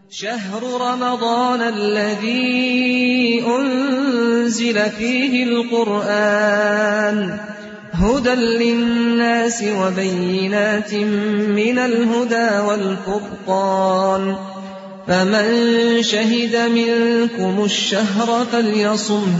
شهر رمضان الذي أنزل فيه القرآن هدى للناس وبينات من الهدى والفرقان فمن شهد منكم الشهر فليصمه.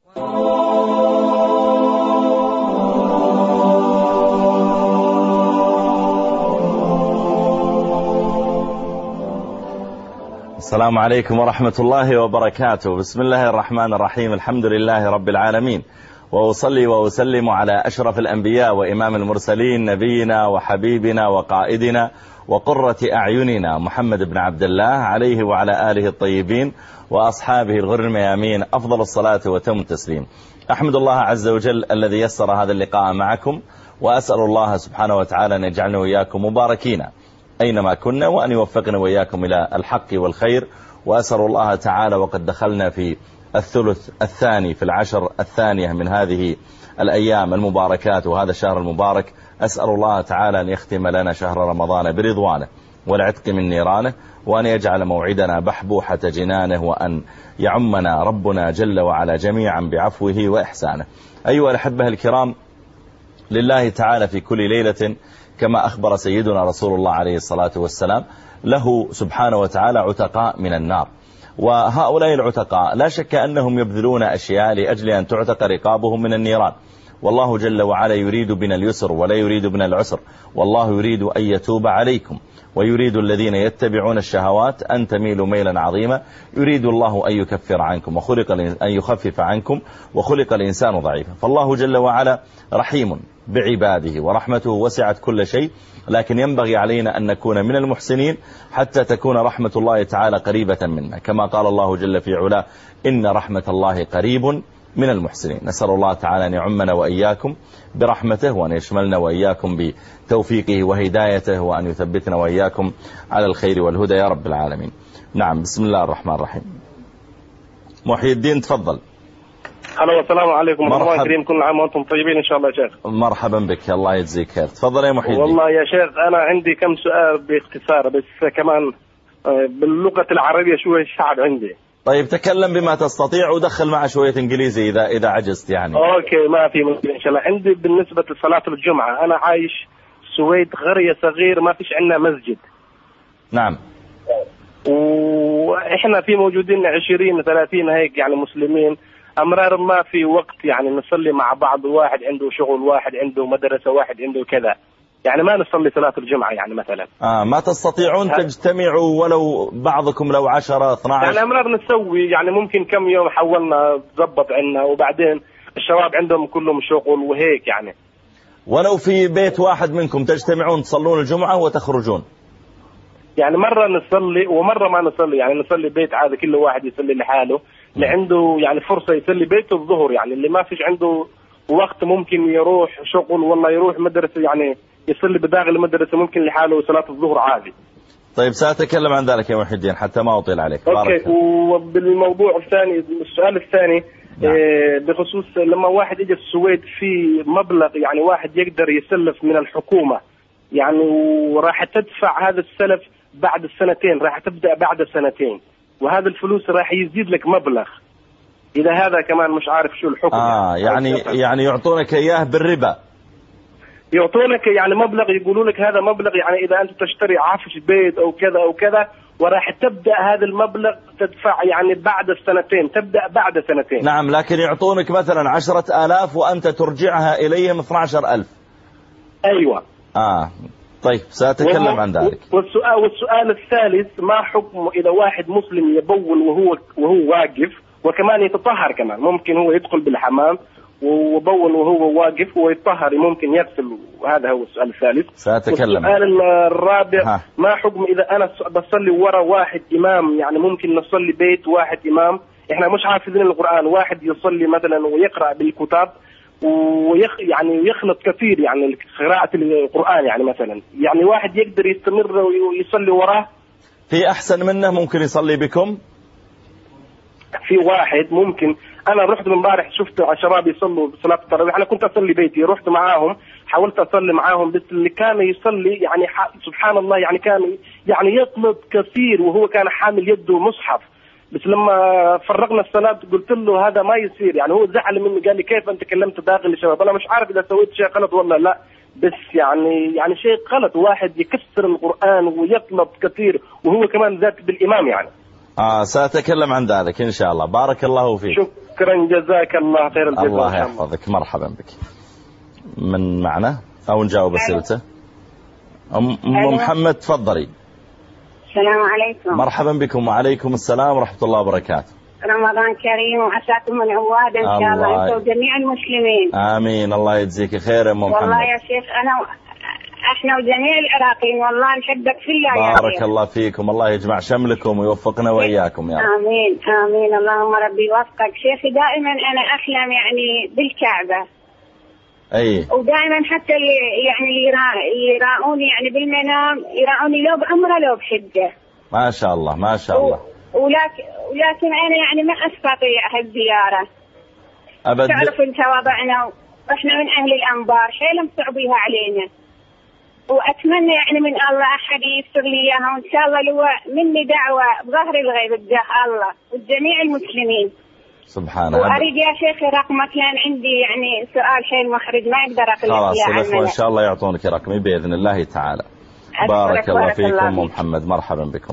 السلام عليكم ورحمة الله وبركاته. بسم الله الرحمن الرحيم. الحمد لله رب العالمين، وأصلي وأسلم على أشرف الأنبياء وإمام المرسلين نبينا وحبيبنا وقائدنا وقرة أعيننا محمد بن عبد الله عليه وعلى آله الطيبين وأصحابه الغر الميامين أفضل الصلاة وتم التسليم. أحمد الله عز وجل الذي يسر هذا اللقاء معكم، وأسأل الله سبحانه وتعالى أن يجعلنا وإياكم مباركين أينما كنا، وأن يوفقنا وإياكم إلى الحق والخير. وأسأل الله تعالى، وقد دخلنا في الثلث الثاني في العشر الثانية من هذه الأيام المباركات وهذا الشهر المبارك، أسأل الله تعالى أن يختم لنا شهر رمضان برضوانه والعتق من نيرانه، وأن يجعل موعدنا بحبوحة جنانه، وأن يعمنا ربنا جل وعلا جميعا بعفوه وإحسانه. أيها الأحبة الكرام، لله تعالى في كل ليلة كما أخبر سيدنا رسول الله عليه الصلاة والسلام له سبحانه وتعالى عتقاء من النار، وهؤلاء العتقاء لا شك أنهم يبذلون أشياء لأجل أن تعتق رقابهم من النيران. والله جل وعلا يريد بنا اليسر ولا يريد بنا العسر، والله يريد أن يتوب عليكم، ويريد الذين يتبعون الشهوات أن تميلوا ميلا عظيما. يريد الله أن يكفر عنكم أن يخفف عنكم، وخلق الإنسان ضعيفا. فالله جل وعلا رحيم بعباده، ورحمته وسعت كل شيء، لكن ينبغي علينا أن نكون من المحسنين حتى تكون رحمة الله تعالى قريبة منا، كما قال الله جل في علا: إن رحمة الله قريب من المحسنين. نسأل الله تعالى أن يعمنا وإياكم برحمته، وأن يشملنا وإياكم بتوفيقه وهدايته، وأن يثبتنا وإياكم على الخير والهدى يا رب العالمين. نعم، بسم الله الرحمن الرحيم. محي الدين تفضل. الو، السلام عليكم ورحمة الله وبركاته. كل عام وانتم طيبين ان شاء الله يا شيخ. مرحبا بك، الله يجزيك خير. تفضل يا محي الدين. والله يا شيخ انا عندي كم سؤال باختصار، بس كمان باللغة العربية شوية صعب عندي. طيب تكلم بما تستطيع، ودخل معه شوية انجليزي اذا عجزت يعني. اوكي، ما في مشكلة ان شاء الله. عندي بالنسبة لصلاة الجمعة، انا عايش سويد قرية صغير ما فيش عندنا مسجد. نعم. واحنا في موجودين 20-30 هيك يعني مسلمين، امرار ما في وقت يعني نصلي مع بعض، واحد عنده شغل، واحد عنده مدرسة، واحد عنده كذا، يعني ما نصلي صلاة الجمعة يعني مثلا. ما تستطيعون تجتمعوا ولو بعضكم لو 10-12؟ يعني امرار نسوي، يعني ممكن كم يوم حولنا تزبط عنا، وبعدين الشباب عندهم كلهم شغل وهيك يعني. ولو في بيت واحد منكم تجتمعون تصلون الجمعة وتخرجون؟ يعني مرة نصلي ومرة ما نصلي، يعني نصلي بيت عادي كل واحد يصلي لحاله، اللي عنده يعني فرصة يصلي بيته الظهر، يعني اللي ما فيش عنده وقت ممكن يروح شغل والله يروح مدرسة، يعني يصلي بداخل المدرسة ممكن لحاله صلاة الظهر عادي. طيب سأتكلم عن ذلك يا محي الدين حتى ما أطيل عليك. اوكي. وبالموضوع الثاني، السؤال الثاني بخصوص لما واحد يجي السويد في مبلغ، يعني واحد يقدر يسلف من الحكومة يعني، وراح تدفع هذا السلف بعد السنتين، راح تبدأ بعد سنتين، وهذا الفلوس راح يزيد لك مبلغ. إذا هذا كمان مش عارف شو الحكم. يعني يعطونك إياه بالربا، يعطونك يعني مبلغ، يقولوا لك هذا مبلغ يعني إذا أنت تشتري عفش بيت أو كذا أو كذا، وراح تبدأ هذا المبلغ تدفع يعني بعد السنتين، تبدأ بعد سنتين. نعم، لكن يعطونك مثلا 10,000 وأنت ترجعها إليهم 12,000. أيوة. طيب سأتكلم عن ذلك. والسؤال الثالث، ما حكم إذا واحد مسلم يبول وهو واقف، وكمان يتطهر كمان، ممكن هو يدخل بالحمام وبول وهو واقف ويتطهر، ممكن يغسل، وهذا هو السؤال الثالث. سأتكلم. السؤال الرابع، ما حكم إذا أنا بصلي ورا واحد إمام، يعني ممكن نصلي بيت واحد إمام، إحنا مش حافظين القرآن، واحد يصلي مثلا ويقرأ بالكتاب يعني يخلط كثير يعني قراءة القرآن، يعني مثلا يعني واحد يقدر يستمر ويصلي وراه. في أحسن منه ممكن يصلي بكم؟ في واحد ممكن انا رحت من امبارح شفت شباب يصلوا صلاه التراويح، انا كنت اصلي بيتي، رحت معاهم حاولت اصلي معاهم، بس اللي كان يصلي يعني سبحان الله يعني كان يعني يطلب كثير وهو كان حامل يده مصحف، بس لما فرغنا الصلاه قلت له هذا ما يصير، يعني هو زعل مني قال لي كيف انت كلمت داخل الشباب، انا مش عارف اذا سويت شيء غلط ولا لا، بس يعني شيء غلط واحد يكسر القرآن ويطلب كثير وهو كمان ذات بالإمام يعني. سأتكلم عن ذلك إن شاء الله. بارك الله فيك. شكرا جزاك الله خير الجزاء. الله يحفظك. مرحبا بك. من معنا أو نجاوب أسئلته؟ أم محمد تفضلي. السلام عليكم. مرحبا بكم. وعليكم السلام ورحمة الله وبركاته. رمضان كريم وعساكم من عواد إن شاء الله أنتم جميع المسلمين. آمين. الله يجزيك خير يا أم محمد. والله يا شيخ احنا وجميع العراقيين والله نحبك في الله يا بارك الله فيكم. الله يجمع شملكم ويوفقنا وإياكم يا رب. آمين آمين. اللهم ربي يوفقك شيخي. دائما أنا أحلم يعني بالكعبة. ودائما حتى اللي يراؤوني يعني بالمنام يراؤوني لو بعمره لو بحجة. ما شاء الله ما شاء الله. ولكن أنا يعني ما أستطيع هالزيارة أبدا. تعرف أنت وضعنا وإحنا من أهل الأنبار شيء لم تعبيها علينا، وأتمنى يعني من الله أحد ييسر لي إياها، وإن شاء الله لو مني دعوة بظهر الغيب اتجاه الله وجميع المسلمين. سبحانه. وأريد يا شيخ رقمك لأن عندي يعني سؤال شيء محرج ما أقدر أقول لك إياه. خلاص الأخوة إن شاء الله يعطونك رقمي بإذن الله تعالى. بارك الله فيكم. محمد مرحبا بكم.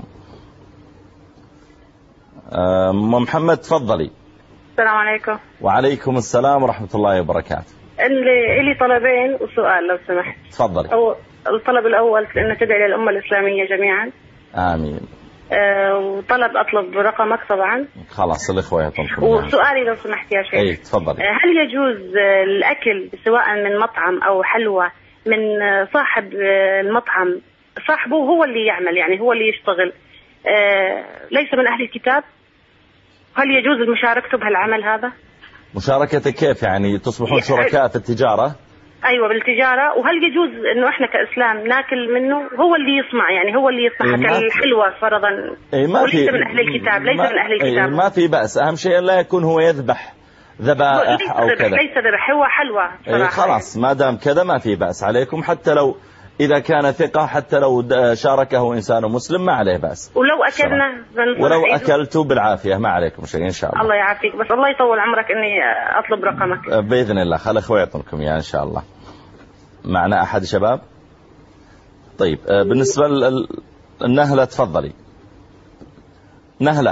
محمد تفضلي. السلام عليكم. وعليكم السلام ورحمة الله وبركاته. لي طلبين وسؤال لو سمحت. تفضلي. الطلب الأول أن تدعي للأمة الإسلامية جميعا. آمين. وطلب أطلب رقمك طبعا. خلاص الإخوة يعطونكم. وسؤالي لو سمحت يا شيخ. تفضلي. هل يجوز الأكل سواء من مطعم أو حلوى من صاحب المطعم صاحبه هو اللي يعمل يعني هو اللي يشتغل ليس من أهل الكتاب؟ هل يجوز مشاركته بهالعمل هذا؟ مشاركتك كيف يعني تصبحون شركاء في التجارة؟ أيوة بالتجارة. وهل يجوز أنه إحنا كإسلام ناكل منه هو اللي يصنع يعني هو اللي يصنع كالحلوة فرضا وليس من أهل الكتاب ليس من أهل الكتاب؟ ما في بأس. أهم شيء لا يكون هو يذبح ذبائح أو كذا. ليس ذبح هو حلوة. خلاص ما دام كذا ما في بأس عليكم، حتى لو إذا كان ثقة حتى لو شاركه إنسان مسلم ما عليه بأس. ولو أكلنا ولو أكلتوا بالعافية ما عليكم شيء إن شاء الله. الله يعافيك. بس الله يطول عمرك إني أطلب رقمك بإذن الله. خلي أخوي يعطونكم إياه إن شاء الله. معنا أحد شباب؟ طيب بالنسبة للنهلة تفضلي. نهلة.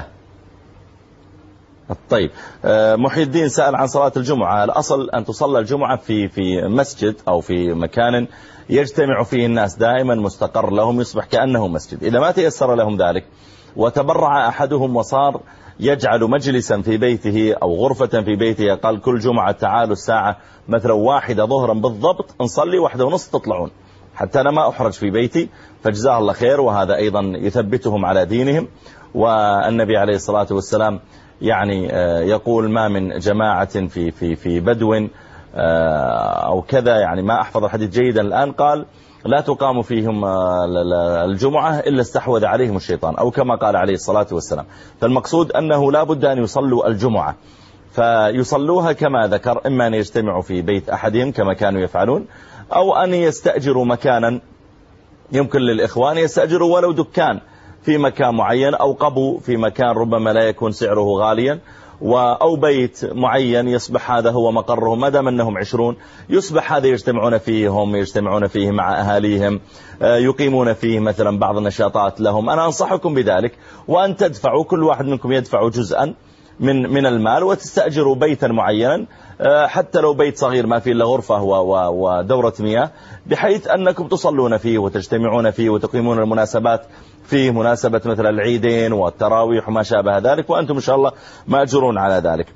طيب محي الدين سأل عن صلاة الجمعة. الأصل أن تصلى الجمعة في مسجد أو في مكان يجتمع فيه الناس دائما مستقر لهم يصبح كأنه مسجد. إذا ما تيسر لهم ذلك وتبرع أحدهم وصار يجعل مجلسا في بيته أو غرفة في بيته قال كل جمعة تعالوا الساعة مثلا 1 ظهرا بالضبط نصلي 1:30 تطلعون حتى أنا ما أحرج في بيتي، فجزاه الله خير. وهذا أيضا يثبتهم على دينهم. والنبي عليه الصلاة والسلام يعني يقول ما من جماعة في بدو أو كذا يعني ما أحفظ الحديث جيدا الآن قال لا تقام فيهم الجمعة إلا استحوذ عليهم الشيطان أو كما قال عليه الصلاة والسلام. فالمقصود أنه لا بد أن يصلوا الجمعة فيصلوها كما ذكر، إما أن يجتمعوا في بيت أحدهم كما كانوا يفعلون أو أن يستأجروا مكانا يمكن للإخوان يستأجروا ولو دكان في مكان معين أو قبو في مكان ربما لا يكون سعره غاليا أو بيت معين يصبح هذا هو مقرهم ما دام أنهم 20 يصبح هذا يجتمعون فيه هم يجتمعون فيه مع أهاليهم يقيمون فيه مثلا بعض النشاطات لهم. أنا أنصحكم بذلك وأن تدفعوا كل واحد منكم يدفع جزءا من المال وتستأجروا بيتا معينا حتى لو بيت صغير ما فيه إلا غرفة ودورة مياه بحيث أنكم تصلون فيه وتجتمعون فيه وتقيمون المناسبات فيه مناسبة مثل العيدين والتراويح وما شابه ذلك وأنتم إن شاء الله مأجرون على ذلك.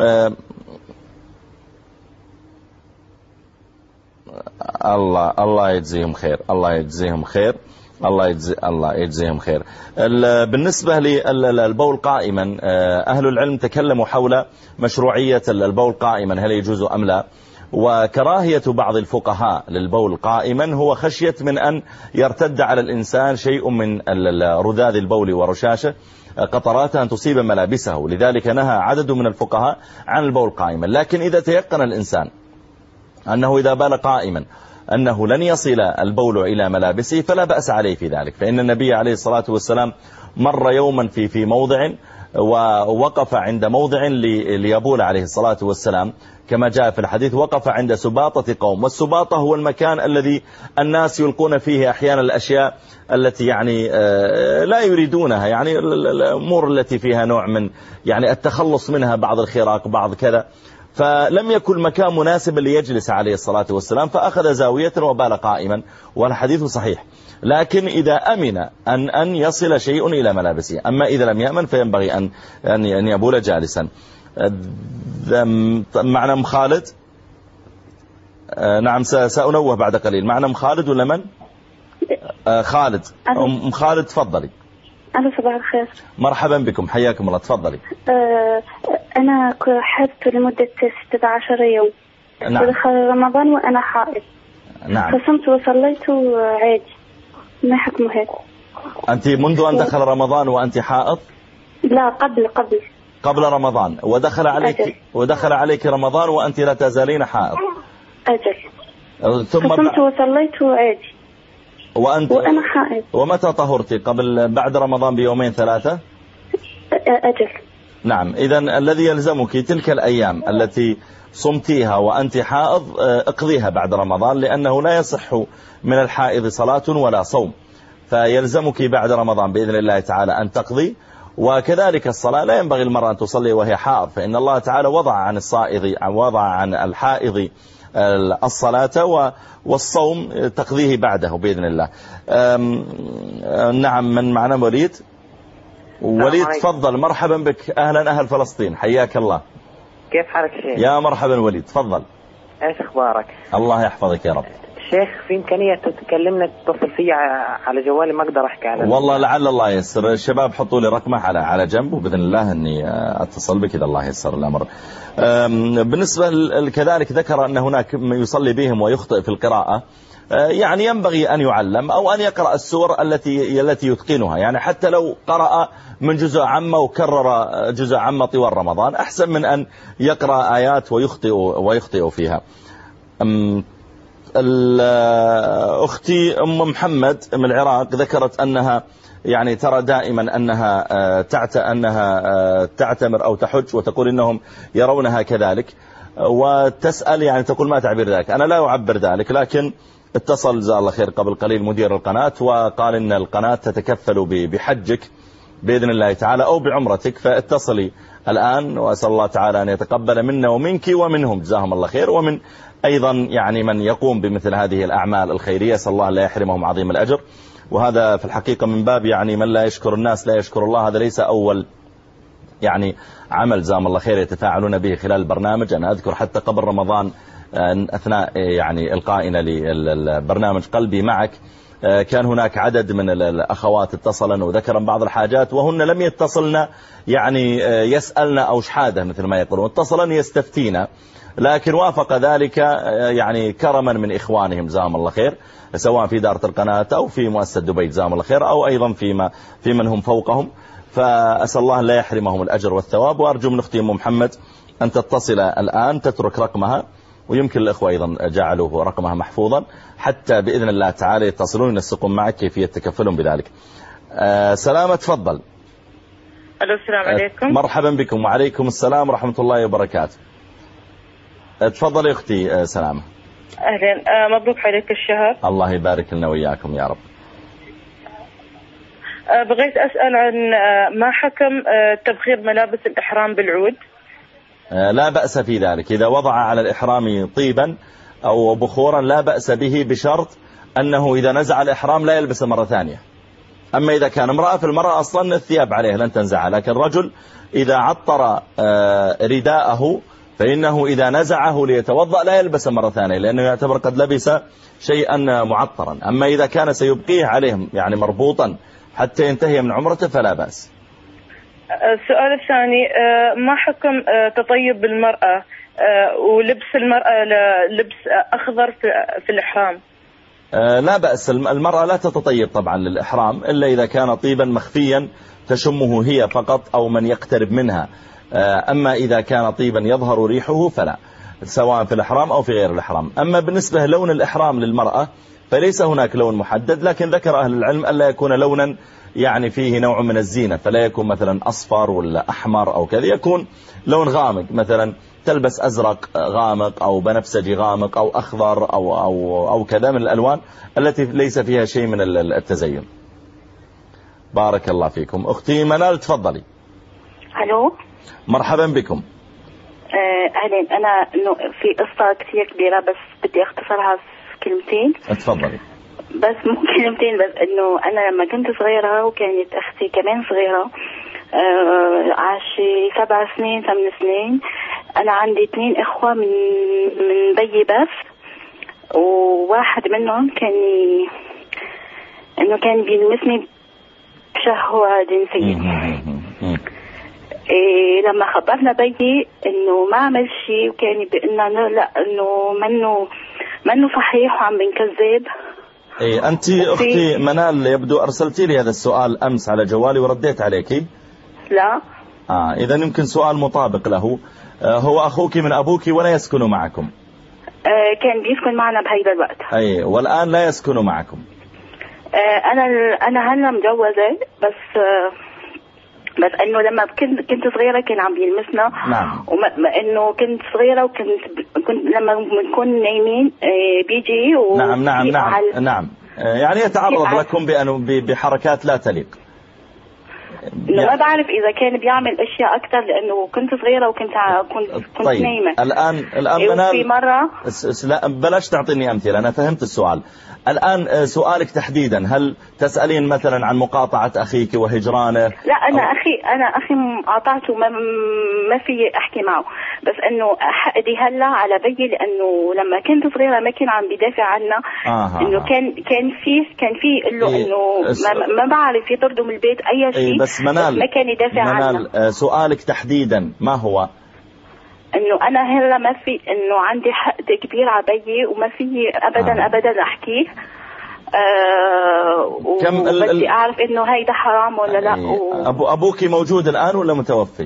الله يجزيهم خير. الله يجزيهم خير. الله يجزيهم خير. بالنسبة للبول قائما أهل العلم تكلموا حول مشروعية البول قائما هل يجوز أم لا، وكراهية بعض الفقهاء للبول قائما هو خشية من أن يرتد على الإنسان شيء من رذاذ البول ورشاشه قطرات أن تصيب ملابسه، لذلك نهى عدد من الفقهاء عن البول قائما. لكن إذا تيقن الإنسان أنه إذا بال قائما أنه لن يصل البول إلى ملابسه فلا بأس عليه في ذلك، فإن النبي عليه الصلاة والسلام مر يوما في موضع ووقف عند موضع ليبول عليه الصلاة والسلام كما جاء في الحديث، وقف عند سباطة قوم، والسباطة هو المكان الذي الناس يلقون فيه أحيانا الأشياء التي يعني لا يريدونها، يعني الأمور التي فيها نوع من يعني التخلص منها، بعض الخراق بعض كذا، فلم يكن مكان مناسب ليجلس عليه الصلاة والسلام فأخذ زاوية وبال قائما، والحديث صحيح. لكن إذا أمن أن يصل شيء إلى ملابسه، أما إذا لم يأمن فينبغي أن يبول جالسا. معنا أم خالد؟ نعم سأنوه بعد قليل. معنا أم خالد ولا من؟ خالد. أم خالد تفضلي. ألو صباح الخير. مرحبا بكم، حياكم الله، تفضلي. أنا حدت لمدة 16 يوم. نعم. ودخل رمضان وأنا حائض. نعم. فصمت وصليت عادي، ما حكمه هيك؟ أنت منذ أن دخل رمضان وأنت حائض؟ لا، قبل رمضان، ودخل عليك رمضان وأنت لا تزالين حائض. أجل. ثم فصمت وصليت عادي وأنا حائض. ومتى طهرتي؟ بعد رمضان بيومين 3؟ أجل. نعم. إذن الذي يلزمك تلك الأيام التي صمتيها وأنت حائض اقضيها بعد رمضان، لأنه لا يصح من الحائض صلاة ولا صوم، فيلزمك بعد رمضان بإذن الله تعالى أن تقضي. وكذلك الصلاة لا ينبغي المرأة أن تصلي وهي حائض، فإن الله تعالى وضع عن الحائض الصلاة، والصوم تقضيه بعده بإذن الله. نعم. من معنا؟ وليد. وليد تفضل. مرحبا بك، أهلا أهل فلسطين، حياك الله. كيف حالك شيخ؟ يا مرحبا وليد، تفضل. ايش اخبارك؟ الله يحفظك يا رب. شيخ، في إمكانية تكلمنا تتصل فيا على جوالي، ما أقدر أحكي على والله لعل الله يسر. الشباب حطوا لي رقمه على جنب، وبإذن الله أني أتصل بك إذا الله يسر الأمر. بالنسبة كذلك ذكر أن هناك يصلي بهم ويخطئ في القراءة، يعني ينبغي أن يعلم أو أن يقرأ السور التي يتقنها، يعني حتى لو قرأ من جزء عامة وكرر جزء عامة طوال رمضان أحسن من أن يقرأ آيات ويخطئ فيها. أختي أم محمد من العراق ذكرت أنها يعني ترى دائما أنها تعتمر أو تحج، وتقول إنهم يرونها كذلك، وتسأل يعني تقول ما تعبير ذلك. أنا لا أعبر ذلك، لكن اتصل جزاه الله خير قبل قليل مدير القناة وقال إن القناة تتكفل بحجك بإذن الله تعالى أو بعمرتك، فاتصلي الآن، وأسأل الله تعالى أن يتقبل منا ومنك ومنهم جزاهم الله خير، ومن أيضا يعني من يقوم بمثل هذه الأعمال الخيرية، أسأل الله لا يحرمهم عظيم الأجر. وهذا في الحقيقة من باب يعني من لا يشكر الناس لا يشكر الله. هذا ليس أول يعني عمل جزاهم الله خير يتفاعلون به خلال البرنامج. أنا أذكر حتى قبل رمضان أثناء يعني إلقائنا للبرنامج قلبي معك كان هناك عدد من الأخوات اتصلن وذكرن بعض الحاجات، وهن لم يتصلن يعني يسألن أو شحادة مثل ما يقولون، اتصلن يستفتينا، لكن وافق ذلك يعني كرما من إخوانهم جزاهم الله خير، سواء في دارة القناة أو في مؤسسة دبي جزاهم الله خير، أو أيضا في من هم فوقهم. فأسأل الله لا يحرمهم الأجر والثواب. وأرجو من أختي أم محمد أن تتصل الآن، تترك رقمها، ويمكن الأخوة أيضا جعلوا رقمها محفوظا حتى بإذن الله تعالى يتصلون ينسقون معك كيفية تكفلهم بذلك. سلامة تفضل. ألو السلام عليكم. مرحبا بكم. وعليكم السلام ورحمة الله وبركاته. تفضل يا أختي سلامة. أهلا، مبروك عليك الشهر. الله يبارك لنا وإياكم يا رب. بغيت أسأل عن ما حكم تبخير ملابس الإحرام بالعود؟ لا بأس في ذلك، إذا وضع على الإحرام طيبا أو بخورا لا بأس به، بشرط أنه إذا نزع الإحرام لا يلبس مرة ثانية. أما إذا كان امرأة، في المرأة أصلا الثياب عليه لن تنزع، لكن رجل إذا عطر رداءه فإنه إذا نزعه ليتوضأ لا يلبس مرة ثانية، لأنه يعتبر قد لبس شيئا معطرا. أما إذا كان سيبقيه عليهم يعني مربوطا حتى ينتهي من عمرته فلا بأس. السؤال الثاني، ما حكم تطيب المرأة ولبس المرأة لبس أخضر في الإحرام. لا بأس، المرأة لا تتطيب طبعا للإحرام إلا إذا كان طيبا مخفيا تشمه هي فقط أو من يقترب منها. أما إذا كان طيبا يظهر ريحه فلا، سواء في الإحرام أو في غير الإحرام. أما بالنسبة لون الإحرام للمرأة فليس هناك لون محدد، لكن ذكر أهل العلم ألا يكون لونا يعني فيه نوع من الزينة، فلا يكون مثلا أصفر ولا أحمر أو كذا، يكون لون غامق، مثلا تلبس أزرق غامق أو بنفسجي غامق أو أخضر أو كذا من الألوان التي ليس فيها شيء من التزين. بارك الله فيكم. أختي منال تفضلي. ألو، مرحبا بكم. أهلا. أنا في قصة كثير كبيرة بس بدي أختصرها في كلمتين. تفضلي. بس مو كلمتين بس، إنه أنا لما كنت صغيرة وكانت أختي كمان صغيرة عاشي 7 سنين 8 سنين، أنا عندي 2 إخوة من بيي بس، وواحد منهم كان بيلمسني بشهوة جنسية. لما خبرنا بيي إنه ما عمل شيء، وكان بأننا لا إنه منه صحيح وعم بنكذب. أنت أختي منال يبدو أرسلتي لي هذا السؤال أمس على جوالي ورديت عليكي. لا. إذا يمكن سؤال مطابق له. هو أخوك من أبوك ولا يسكن معكم؟ كان بيسكن معنا بهيدا الوقت. والآن لا يسكن معكم؟ أنا هلا مجوزة، بس انه لما كنت صغيره كان عم يلمسنا. نعم. انه كنت صغيره وكنت لما بنكون نايمين بيجي نعم يعني يتعرض لكم بحركات لا تليق. ما بعرف اذا كان بيعمل اشياء اكثر لانه كنت صغيره وكنت طيب. نايمه. الان منال في مره لا بلاش تعطيني امثله، انا فهمت السؤال. الآن سؤالك تحديدا، هل تسألين مثلا عن مقاطعة أخيك وهجرانه؟ لا، أنا أخي قاطعته، ما في أحكي معه، بس إنه حقدي هلا على بيي لأنه لما كنت صغيرة ما كان عم بيدافع عنا. إنه كان في يقول له إنه ما بعرف يطرده من البيت أي شيء. بس منال، ما كان يدافع عنا. سؤالك تحديدا ما هو؟ انه انا هلا ما في، انه عندي حقد كبير على بيي وما في ابدا احكيه. وبدي اعرف انه هيدا حرام ولا لا. ابوك موجود الان ولا متوفي؟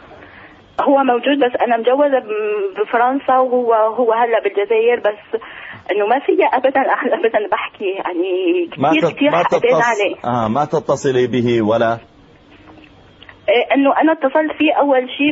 هو موجود، بس انا مجوزه بفرنسا وهو هلا بالجزائر، بس انه ما في ابدا بحكي، يعني كثير حقدين عليه. ما تتصلي به ولا؟ انه انا اتصلت فيه اول شيء،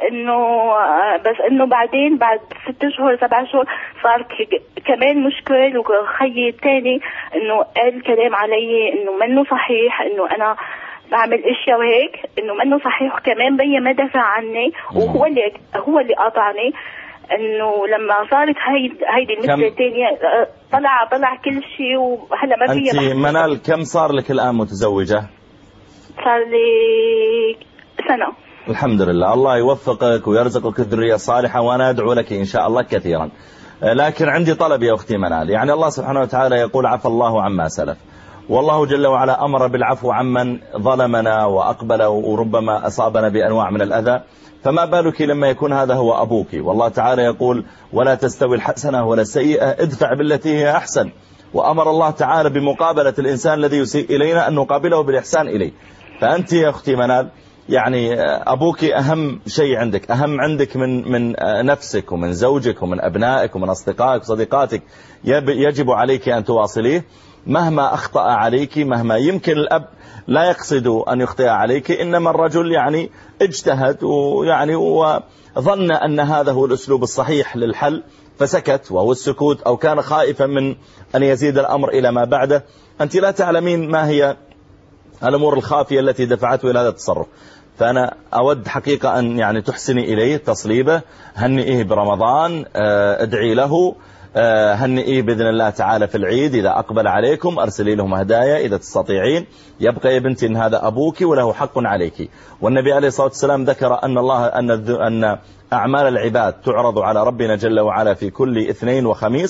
بس انه بعدين بعد 6 شهور 7 شهور صار كمان مشكل، وخيي الثاني انه قال كلام علي انه منه صحيح، انه انا بعمل اشياء وهيك، انه منه صحيح، وكمان بيي ما دافع عني، وهو اللي قاطعني. انه لما صارت هيدي المشكله الثانيه طلع كل شيء، وهلا ما في. انت منال كم صار لك الان متزوجه؟ صار لي سنة. الحمد لله، الله يوفقك ويرزقك الذرية الصالحة، وأنا أدعو لك إن شاء الله كثيرا. لكن عندي طلب يا أختي منال، يعني الله سبحانه وتعالى يقول عفى الله عما سلف، والله جل وعلا أمر بالعفو عمن ظلمنا وأقبل وربما أصابنا بأنواع من الأذى، فما بالك لما يكون هذا هو أبوك؟ والله تعالى يقول ولا تستوي الحسنة ولا السيئة ادفع بالتي هي أحسن، وأمر الله تعالى بمقابلة الإنسان الذي يسيء إلينا أن نقابله بالإحسان إليه. فأنت يا أختي منال يعني أبوك أهم شيء عندك، أهم عندك من نفسك ومن زوجك ومن أبنائك ومن أصدقائك وصديقاتك، يجب عليك أن تواصليه مهما أخطأ عليك، مهما يمكن الأب لا يقصد أن يخطئ عليك، إنما الرجل يعني اجتهد ويعني وظن أن هذا هو الأسلوب الصحيح للحل فسكت، وهو السكوت، أو كان خائفا من أن يزيد الأمر إلى ما بعده. أنت لا تعلمين ما هي الأمور الخافية التي دفعته إلى هذا التصرف. فأنا أود حقيقة أن يعني تحسني إليه تصليبه، هنئيه برمضان، ادعي له، هنئيه بإذن الله تعالى في العيد إذا أقبل عليكم، أرسلي لهم هدايا إذا تستطيعين. يبقى يا بنتي إن هذا أبوك وله حق عليك، والنبي عليه الصلاة والسلام ذكر أن أعمال العباد تعرض على ربنا جل وعلا في كل اثنين وخميس،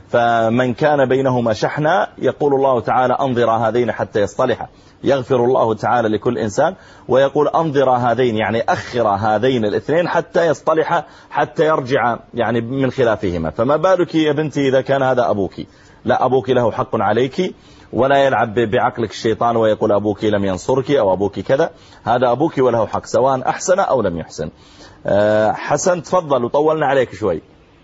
فمن كان بينهما شحنة يقول الله تعالى أنظر هذين حتى يصطلحا، يغفر الله تعالى لكل إنسان ويقول أنظر هذين يعني أخر هذين الاثنين حتى يصطلحا، حتى يرجع يعني من خلافهما. فما بالك يا بنتي إذا كان هذا أبوك؟ لا، أبوك له حق عليك، ولا يلعب بعقلك الشيطان ويقول أبوك لم ينصرك أو أبوك كذا. هذا أبوك وله حق سواء أحسن أو لم يحسن. حسن تفضل، وطولنا عليك شوي.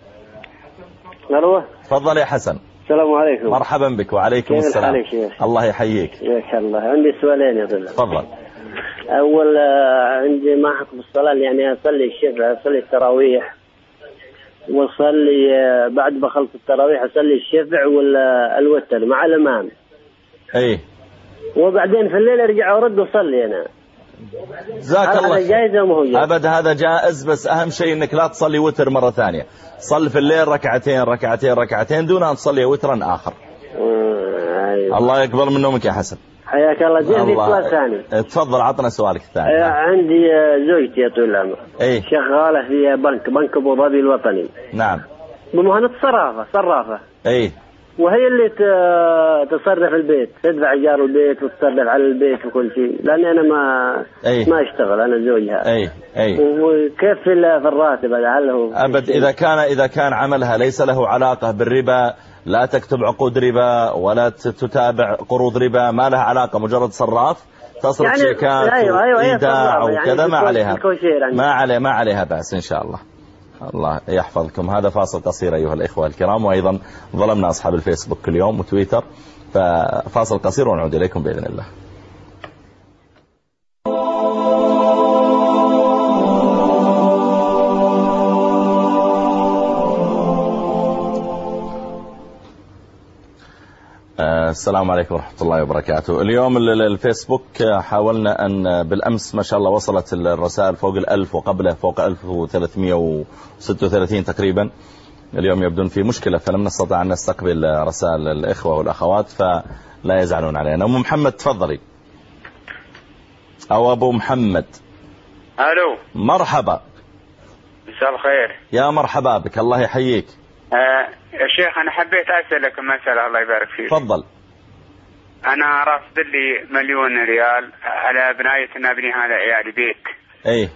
نروح. تفضل يا حسن. السلام عليكم. مرحبا بك. وعليكم السلام. الله يحييك. ما شاء الله. عندي سؤالين يا طلاب. تفضل. أول عندي ما حكم الصلاة يعني أصلي الشفع، أصلي التراويح، وأصلي بعد ما خلص التراويح أصلي الشفع ولا الوتر مع الإمام. إيه. وبعدين في الليل أرجع أرد وأصلي أنا. جزاك الله. هذا جائز أو مو جائز؟ أبد، هذا جائز، بس أهم شيء إنك لا تصلي وتر مرة ثانية. صل في الليل ركعتين دون أن تصلي وترا آخر. أيوة. الله يقبل من نومك يا حسن. حياك الله. جيب سؤال ثاني. تفضل، عطنا سؤالك الثاني. عندي زوجتي يا طويل العمر شغالة في بنك أبو ظبي الوطني. نعم. بمهنة صرافة. ايه. وهي اللي تصرف البيت، تدفع إيجار البيت وتصرف على البيت وكل شيء، لأني أنا ما أشتغل، أنا زوجها. أي. وكيف في الراتب هذا؟ هل هو أبد، إذا كان عملها ليس له علاقة بالربا، لا تكتب عقود ربا ولا تتابع قروض ربا، ما لها علاقة، مجرد صراف تصرف يعني شيكات وإيداع وكذا، يعني ما عليها بأس إن شاء الله. الله يحفظكم. هذا فاصل قصير أيها الإخوة الكرام، وأيضا ظلمنا أصحاب الفيسبوك كل يوم وتويتر، ففاصل قصير ونعود إليكم بإذن الله. السلام عليكم ورحمة الله وبركاته. اليوم الفيسبوك حاولنا أن بالأمس ما شاء الله وصلت الرسائل فوق 1000 وقبله فوق 1336 تقريبا. اليوم يبدون في مشكلة فلم نستطع أن نستقبل رسائل الإخوة والأخوات، فلا يزعلون علينا. أم محمد تفضلي، أو أبو محمد. ألو. مرحبا. مساء الخير. يا مرحبا بك، الله يحييك. يا شيخ أنا حبيت أسألك مسألة الله يبارك فيك. تفضل. أنا رافض لي 1,000,000 ريال على بناية أن أبني هذا عيالي بيت. إيه.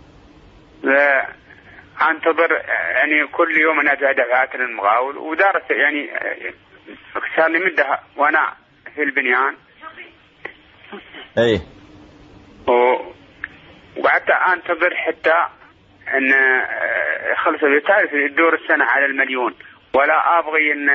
أنتظر يعني كل يوم أنا أدفع دفعات للمقاول، ودارت يعني صار لي مدة وأنا في البنيان. إيه. وقعدت أنتظر حتى أن خلص تعرف الدور السنة على 1,000,000، ولا أبغي أن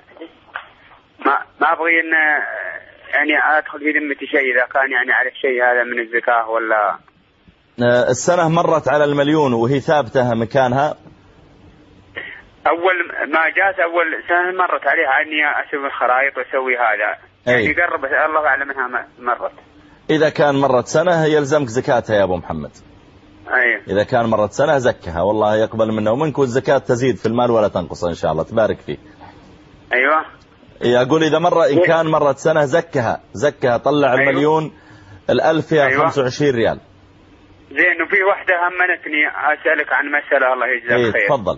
ما أبغي أن يعني أدخل في ذمتي شيء إذا كان يعني على الشيء هذا من الزكاة ولا. السنة مرت على 1,000,000 وهي ثابتة مكانها. أول ما جاءت أول سنة مرت عليها أني أسوي الخرائط وأسوي هذا. يعني قربت الله أعلم أنها مرت. إذا كان مرت سنة يلزمك زكاتها يا أبو محمد. أيه. إذا كان مرت سنة زكها، والله يقبل منا ومنك، والزكاة تزيد في المال ولا تنقص إن شاء الله، تبارك فيه. أيوة. أقول إن كان مرت سنة زكها طلع 1,000,000 ال1000 فيها. أيوة. 25 ريال. زين. وفي واحدة همنتني أسألك عن مسألة الله يجزاك خير. تفضل.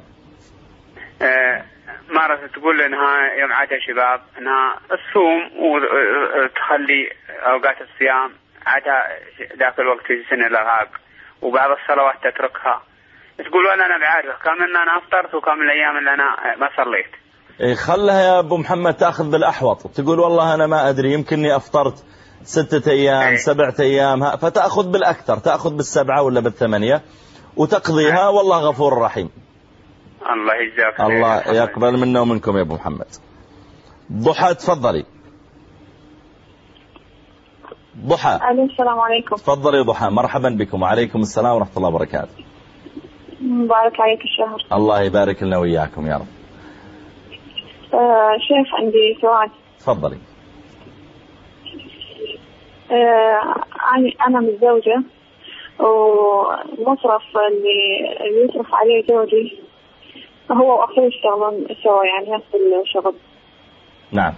مرة تقول إنها يوم عادة شباب إنها الصوم وتخلي أوقات الصيام عادة ذاك الوقت في سن الإرهاق، وبعض الصلوات تتركها. تقول ولا أنا بعارف كم إن أنا أفطرت وكم الأيام اللي أنا ما صليت. خلها يا أبو محمد تأخذ بالأحوط، تقول والله أنا ما أدري يمكنني أفطرت 6 أيام 7 أيام، فتأخذ بالأكثر، تأخذ بال7 ولا بال8 وتقضيها. والله غفور رحيم. الله يجزاك. الله يقبل منا ومنكم يا أبو محمد. ضحى تفضلي. ضحى. السلام عليكم. تفضلي ضحى. مرحبا بكم. وعليكم السلام ورحمة الله وبركاته. مبارك عليك الشهر. الله يبارك لنا وإياكم يا رب. شيخ عندي سؤال. تفضلي. أنا متزوجة، ومصرف اللي يصرف عليه زوجي هو وأخوه يشتغلون سوا، يعني نفس الشغل. نعم.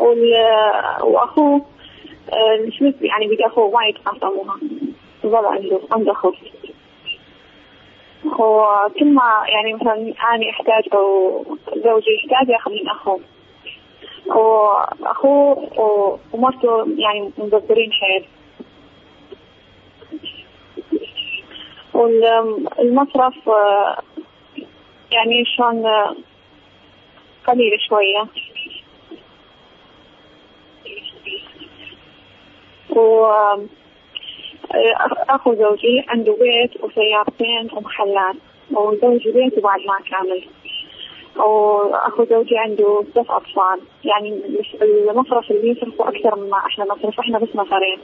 وأخوه الفلوس يعني بيد أخوه ما يتقاسموها، ظل عنده أخوه. وكل ما يعني مثلا أنا أحتاج أو زوجي يحتاج يأخذ من أخوه، وأخوه ومرته يعني مدبرين حيل، والمصرف يعني شلون قليل شوية، وأخو زوجي عنده بيت وسيارتين ومحلات، وزوجي بيت وبعد ما كامل، وأخو زوجي عنده 6 أطفال، يعني المصرف اللي يصرفه أكثر مما إحنا نصرف، إحنا بس نفرين.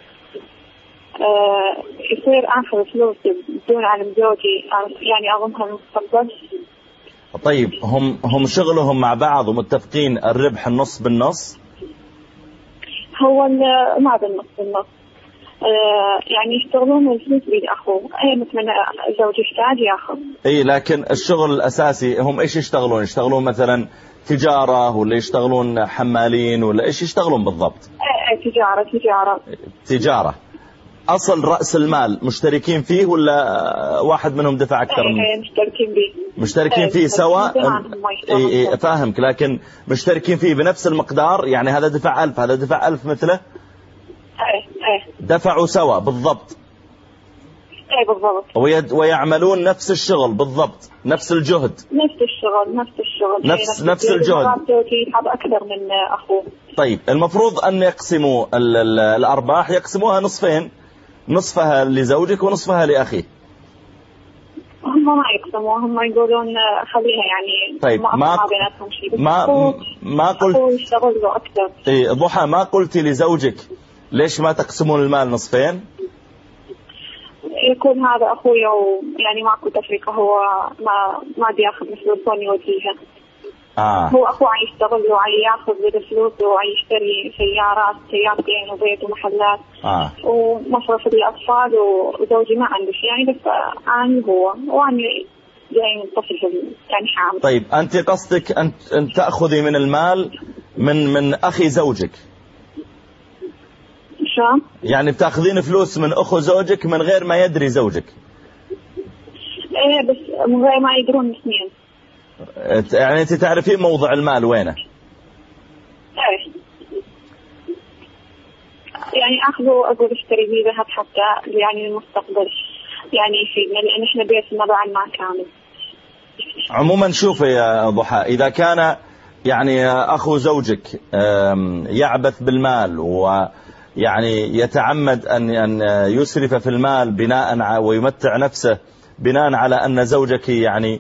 يصير آخر فلوس بدون علم زوجي يعني أظنها المستقبل. طيب هم شغلهم مع بعض ومتفقين الربح النص بالنص؟ هو ما بالنص يعني يشتغلون والفلوس بيد أخوه، أي مثل الزوج يحتاج يأخذ. إيه، لكن الشغل الأساسي هم إيش يشتغلون؟ يشتغلون مثلا تجارة ولا يشتغلون حمالين ولا إيش يشتغلون بالضبط؟ تجارة. أصل رأس المال مشتركين فيه ولا واحد منهم دفع أكثر من؟ مشتركين فيه سواء. إيه فاهمك، لكن مشتركين فيه بنفس المقدار، يعني هذا دفع 1000 هذا دفع 1000 مثله؟ دفعوا سوا بالضبط. بالضبط. ويعملون نفس الشغل بالضبط، نفس الجهد. نفس الجهد. أكثر من أخوه. طيب المفروض أن يقسموا الأرباح، يقسموها نصفين، نصفها لزوجك ونصفها لأخيه. هم ما يقسموا، هم يقولون خليها يعني. طيب ما قلت يشتغل له أكثر. إيه ضحى، ما قلتي لزوجك ليش ما تقسمون المال نصفين؟ يكون هذا أخويا ويعني ماكو تفرقة، هو ما بياخذ فلوس يوديها. هو أخوه يشتغل وياخذ بالفلوس ويشتري سيارتين وبيت ومحلات ومصرف الأطفال، وزوجي ما عنده شيء يعني، بس أنا وأنا جاي من طفل يعني حامل. طيب أنت قصدك أن تأخذي من المال من أخي زوجك؟ شو؟ يعني بتأخذين فلوس من أخو زوجك من غير ما يدري زوجك؟ إيه بس من غير ما يدرون الاثنين. يعني أنت تعرفين موضع المال وينه؟ إيه يعني أخذه أقول اشتري بيه ذهب حتى يعني المستقبل يعني يفيدنا، لأن إحنا بيتنا بعد ما كامل. عموما شوفي يا ضحى، إذا كان يعني أخو زوجك يعبث بالمال ويعني يتعمد أن يسرف في المال بناء ويمتع نفسه بناء على أن زوجك يعني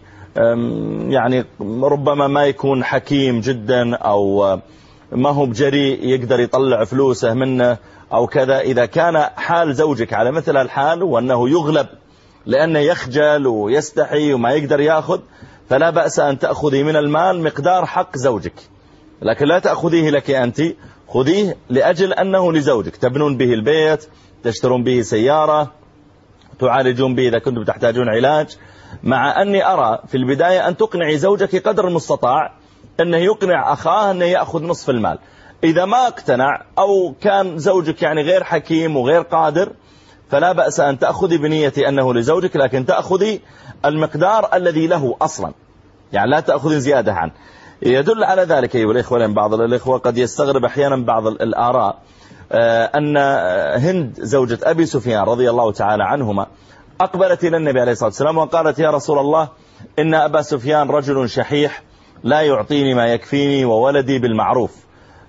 ربما ما يكون حكيم جدا أو ما هو بجريء يقدر يطلع فلوسه منه أو كذا، إذا كان حال زوجك على مثل الحال وأنه يغلب لأنه يخجل ويستحي وما يقدر يأخذ، فلا بأس أن تأخذي من المال مقدار حق زوجك، لكن لا تأخذيه لك أنت، خذيه لأجل أنه لزوجك، تبنون به البيت، تشترون به سيارة، تعالجون به إذا كنتم تحتاجون علاج. مع أني أرى في البداية أن تقنعي زوجك قدر المستطاع أنه يقنع أخاه أنه يأخذ نصف المال. إذا ما اقتنع أو كان زوجك يعني غير حكيم وغير قادر، فلا بأس أن تأخذي بنية أنه لزوجك، لكن تأخذي المقدار الذي له أصلا، يعني لا تأخذي زيادة عنه. يدل على ذلك أيها الإخوة، لأن بعض الإخوة قد يستغرب أحيانا بعض الآراء، أن هند زوجة أبي سفيان رضي الله تعالى عنهما أقبلت إلى النبي عليه الصلاة والسلام وقالت: يا رسول الله، إن أبا سفيان رجل شحيح لا يعطيني ما يكفيني وولدي بالمعروف،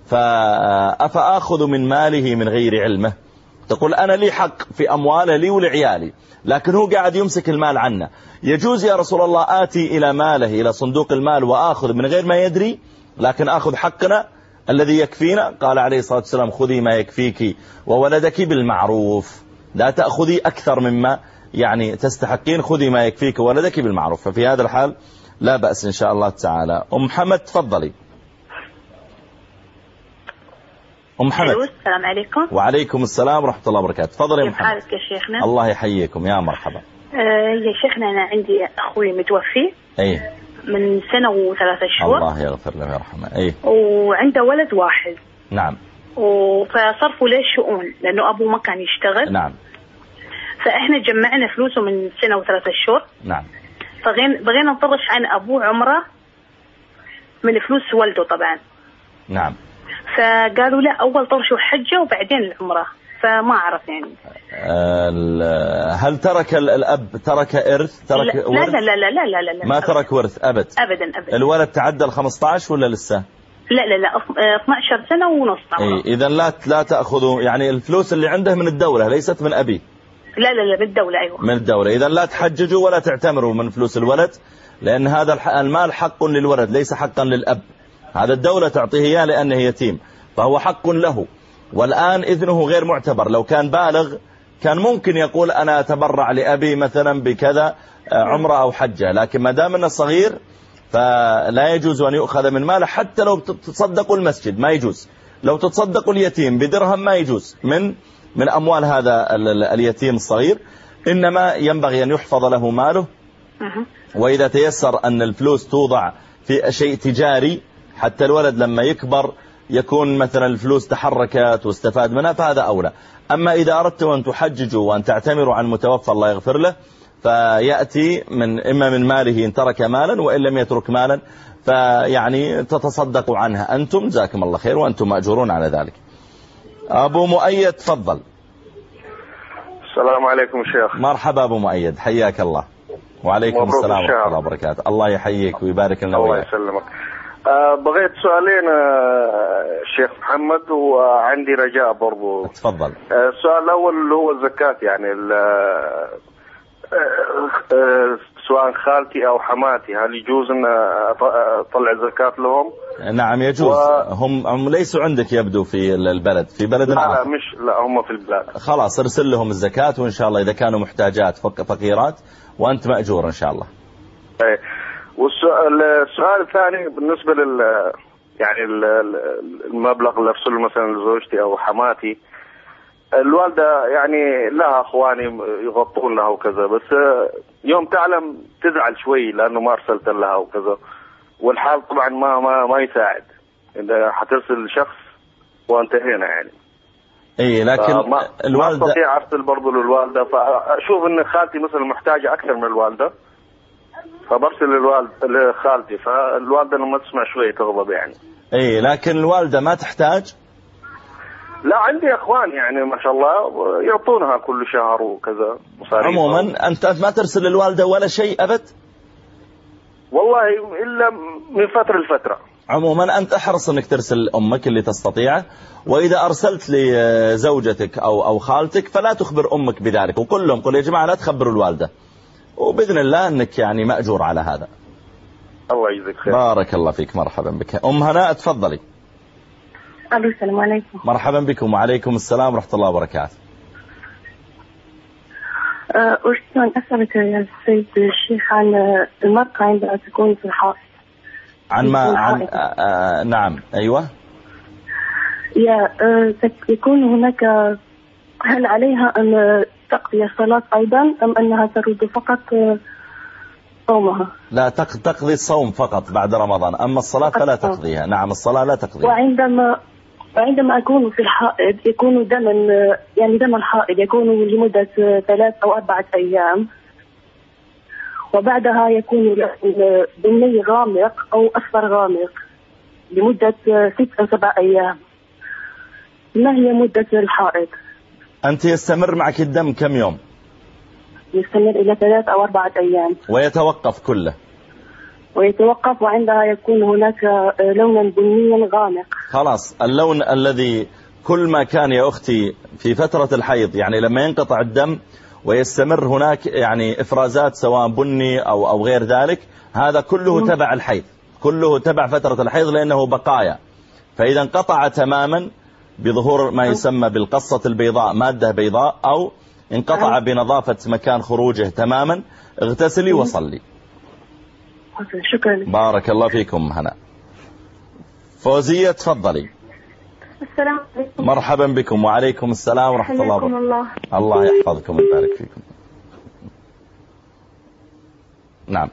فأخذ من ماله من غير علمه. تقول أنا لي حق في أمواله لي ولعيالي، لكن هو قاعد يمسك المال عنا، يجوز يا رسول الله آتي إلى ماله إلى صندوق المال وآخذ من غير ما يدري، لكن آخذ حقنا الذي يكفينا؟ قال عليه الصلاة والسلام: خذي ما يكفيك وولدك بالمعروف، لا تأخذي أكثر مما يعني تستحقين، خذي ما يكفيك وولدك بالمعروف. ففي هذا الحال لا بأس إن شاء الله تعالى. أم محمد تفضلي. أم محمد. السلام عليكم. وعليكم السلام ورحمة الله وبركاته. تفضلي يا محمد. كيف حالك يا شيخنا؟ الله يحييكم، يا مرحبا. يا شيخنا أنا عندي أخوي متوفي من 1 و3 شهور. الله يغفر له ويرحمه. وعنده ولد واحد. نعم. فصرفوا له الشؤون لأنه أبوه ما كان يشتغل. نعم. فإحنا جمعنا فلوسه من سنة و3 أشهر. نعم. بغينا نطرش عن أبوه عمره من فلوس والده طبعا. نعم. فقالوا لا، أول طرشه حجة وبعدين العمرة، فما أعرف يعني. هل ترك الأب ترك إرث؟ ترك لا ورث؟ لا لا لا لا لا لا ما ترك ورث أبدا. الولد تعدى 15 ولا لسه؟ لا 12 سنة ونص. إذا لا تأخذوا يعني الفلوس اللي عنده من الدولة ليست من أبيه. لا بالدولة. أيوة من الدولة. إذا لا تحججوا ولا تعتمروا من فلوس الولد، لأن هذا المال حق للولد ليس حقا للأب. هذا الدولة تعطيه إياه لأنه يتيم، فهو حق له. والآن إذنه غير معتبر. لو كان بالغ كان ممكن يقول أنا أتبرع لأبي مثلا بكذا عمره أو حجة، لكن ما دام أنه صغير فلا يجوز أن يؤخذ من ماله. حتى لو تتصدقوا المسجد ما يجوز، لو تتصدقوا اليتيم بدرهم ما يجوز من أموال هذا اليتيم الصغير. إنما ينبغي أن يحفظ له ماله، وإذا تيسر أن الفلوس توضع في شيء تجاري حتى الولد لما يكبر يكون مثلا الفلوس تحركت واستفاد منها فهذا أولى. أما إذا أردتم أن تحججوا وأن تعتمروا عن متوفى الله يغفر له فيأتي إما من ماله إن ترك مالا، وإن لم يترك مالا فيعني تتصدقوا عنها أنتم، جزاكم الله خير وأنتم مأجورون على ذلك. أبو مؤيد تفضل. السلام عليكم شيخ. مرحبا أبو مؤيد، حياك الله. وعليكم السلام ورحمة الله وبركاته. الله يحييك ويبارك لنا الله وياك. يسلمك. بغيت سؤالين شيخ محمد، وعندي رجاء برضو. تفضل. السؤال الأول اللي هو الزكاة، يعني سواء خالتي أو حماتي هل يجوز أن أطلع زكاة لهم؟ نعم يجوز. هم ليسوا عندك يبدو في البلد، في بلد آخر. لا هم في البلاد. خلاص ارسل لهم الزكاة، وإن شاء الله إذا كانوا محتاجات فقيرات وأنت مأجور إن شاء الله. والسؤال الثاني بالنسبة يعني المبلغ اللي أرسله مثلا لزوجتي أو حماتي، الوالدة يعني لها أخواني يغطون لها وكذا، بس يوم تعلم تزعل شوي لأنه ما أرسلت لها وكذا، والحال طبعا ما يساعد إذا حترسل شخص وانتهينا يعني. إيه لكن الوالدة ما أستطيع أرسل برضو للوالدة، فأشوف إن خالتي مثلا محتاجة أكثر من الوالدة فبرسل لخالتي، فالوالدة لما تسمع شوي تغضب يعني. إيه لكن الوالدة ما تحتاج. لا عندي أخوان يعني ما شاء الله يعطونها كل شهر وكذا مصاريف. عموما أنت ما ترسل للوالدة ولا شيء أبد؟ والله إلا من فترة لفترة. عموما أنت احرص أنك ترسل أمك اللي تستطيعه، وإذا أرسلت لزوجتك أو خالتك فلا تخبر أمك بذلك، وقل لهم قل يا جماعة لا تخبروا الوالدة، وبإذن الله أنك يعني مأجور على هذا. الله يجزيك خير. بارك الله فيك. مرحبا بك. أم هناء تفضلي. السلام عليكم. مرحبا بكم. وعليكم السلام ورحمة الله وبركاته. أريد أن أسألك يا سيد الشيخ عن المرأة عندما تكون في الحائط. عن نعم أيوة. يكون هناك، هل عليها أن تقضي الصلاة أيضا أم أنها ترد فقط صومها؟ لا تقضي الصوم فقط بعد رمضان، أما الصلاة فلا تقضيها. نعم الصلاة لا تقضيها. وعندما أكون في الحائض يكون دم الحائض يكون لمدة 3 أو 4 أيام، وبعدها يكون بني غامق أو أصفر غامق لمدة 6 أو 7 أيام. ما هي مدة الحائض؟ أنت يستمر معك الدم كم يوم؟ يستمر إلى 3 أو 4 أيام. ويتوقف كله؟ ويتوقف، وعندها يكون هناك لونا بنيا غامق. خلاص اللون الذي كل ما كان يا أختي في فترة الحيض، يعني لما ينقطع الدم ويستمر هناك يعني إفرازات سواء بني أو غير ذلك، هذا كله تبع الحيض، كله تبع فترة الحيض لأنه بقايا. فإذا انقطع تماما بظهور ما يسمى بالقصة البيضاء، مادة بيضاء، أو انقطع بنظافة مكان خروجه تماما، اغتسلي وصلي. شكرا. بارك الله فيكم. هنا فوزية تفضلي. السلام عليكم. مرحبا بكم. وعليكم السلام ورحمة الله وبركاته. الله يحفظكم ويبارك فيكم. نعم.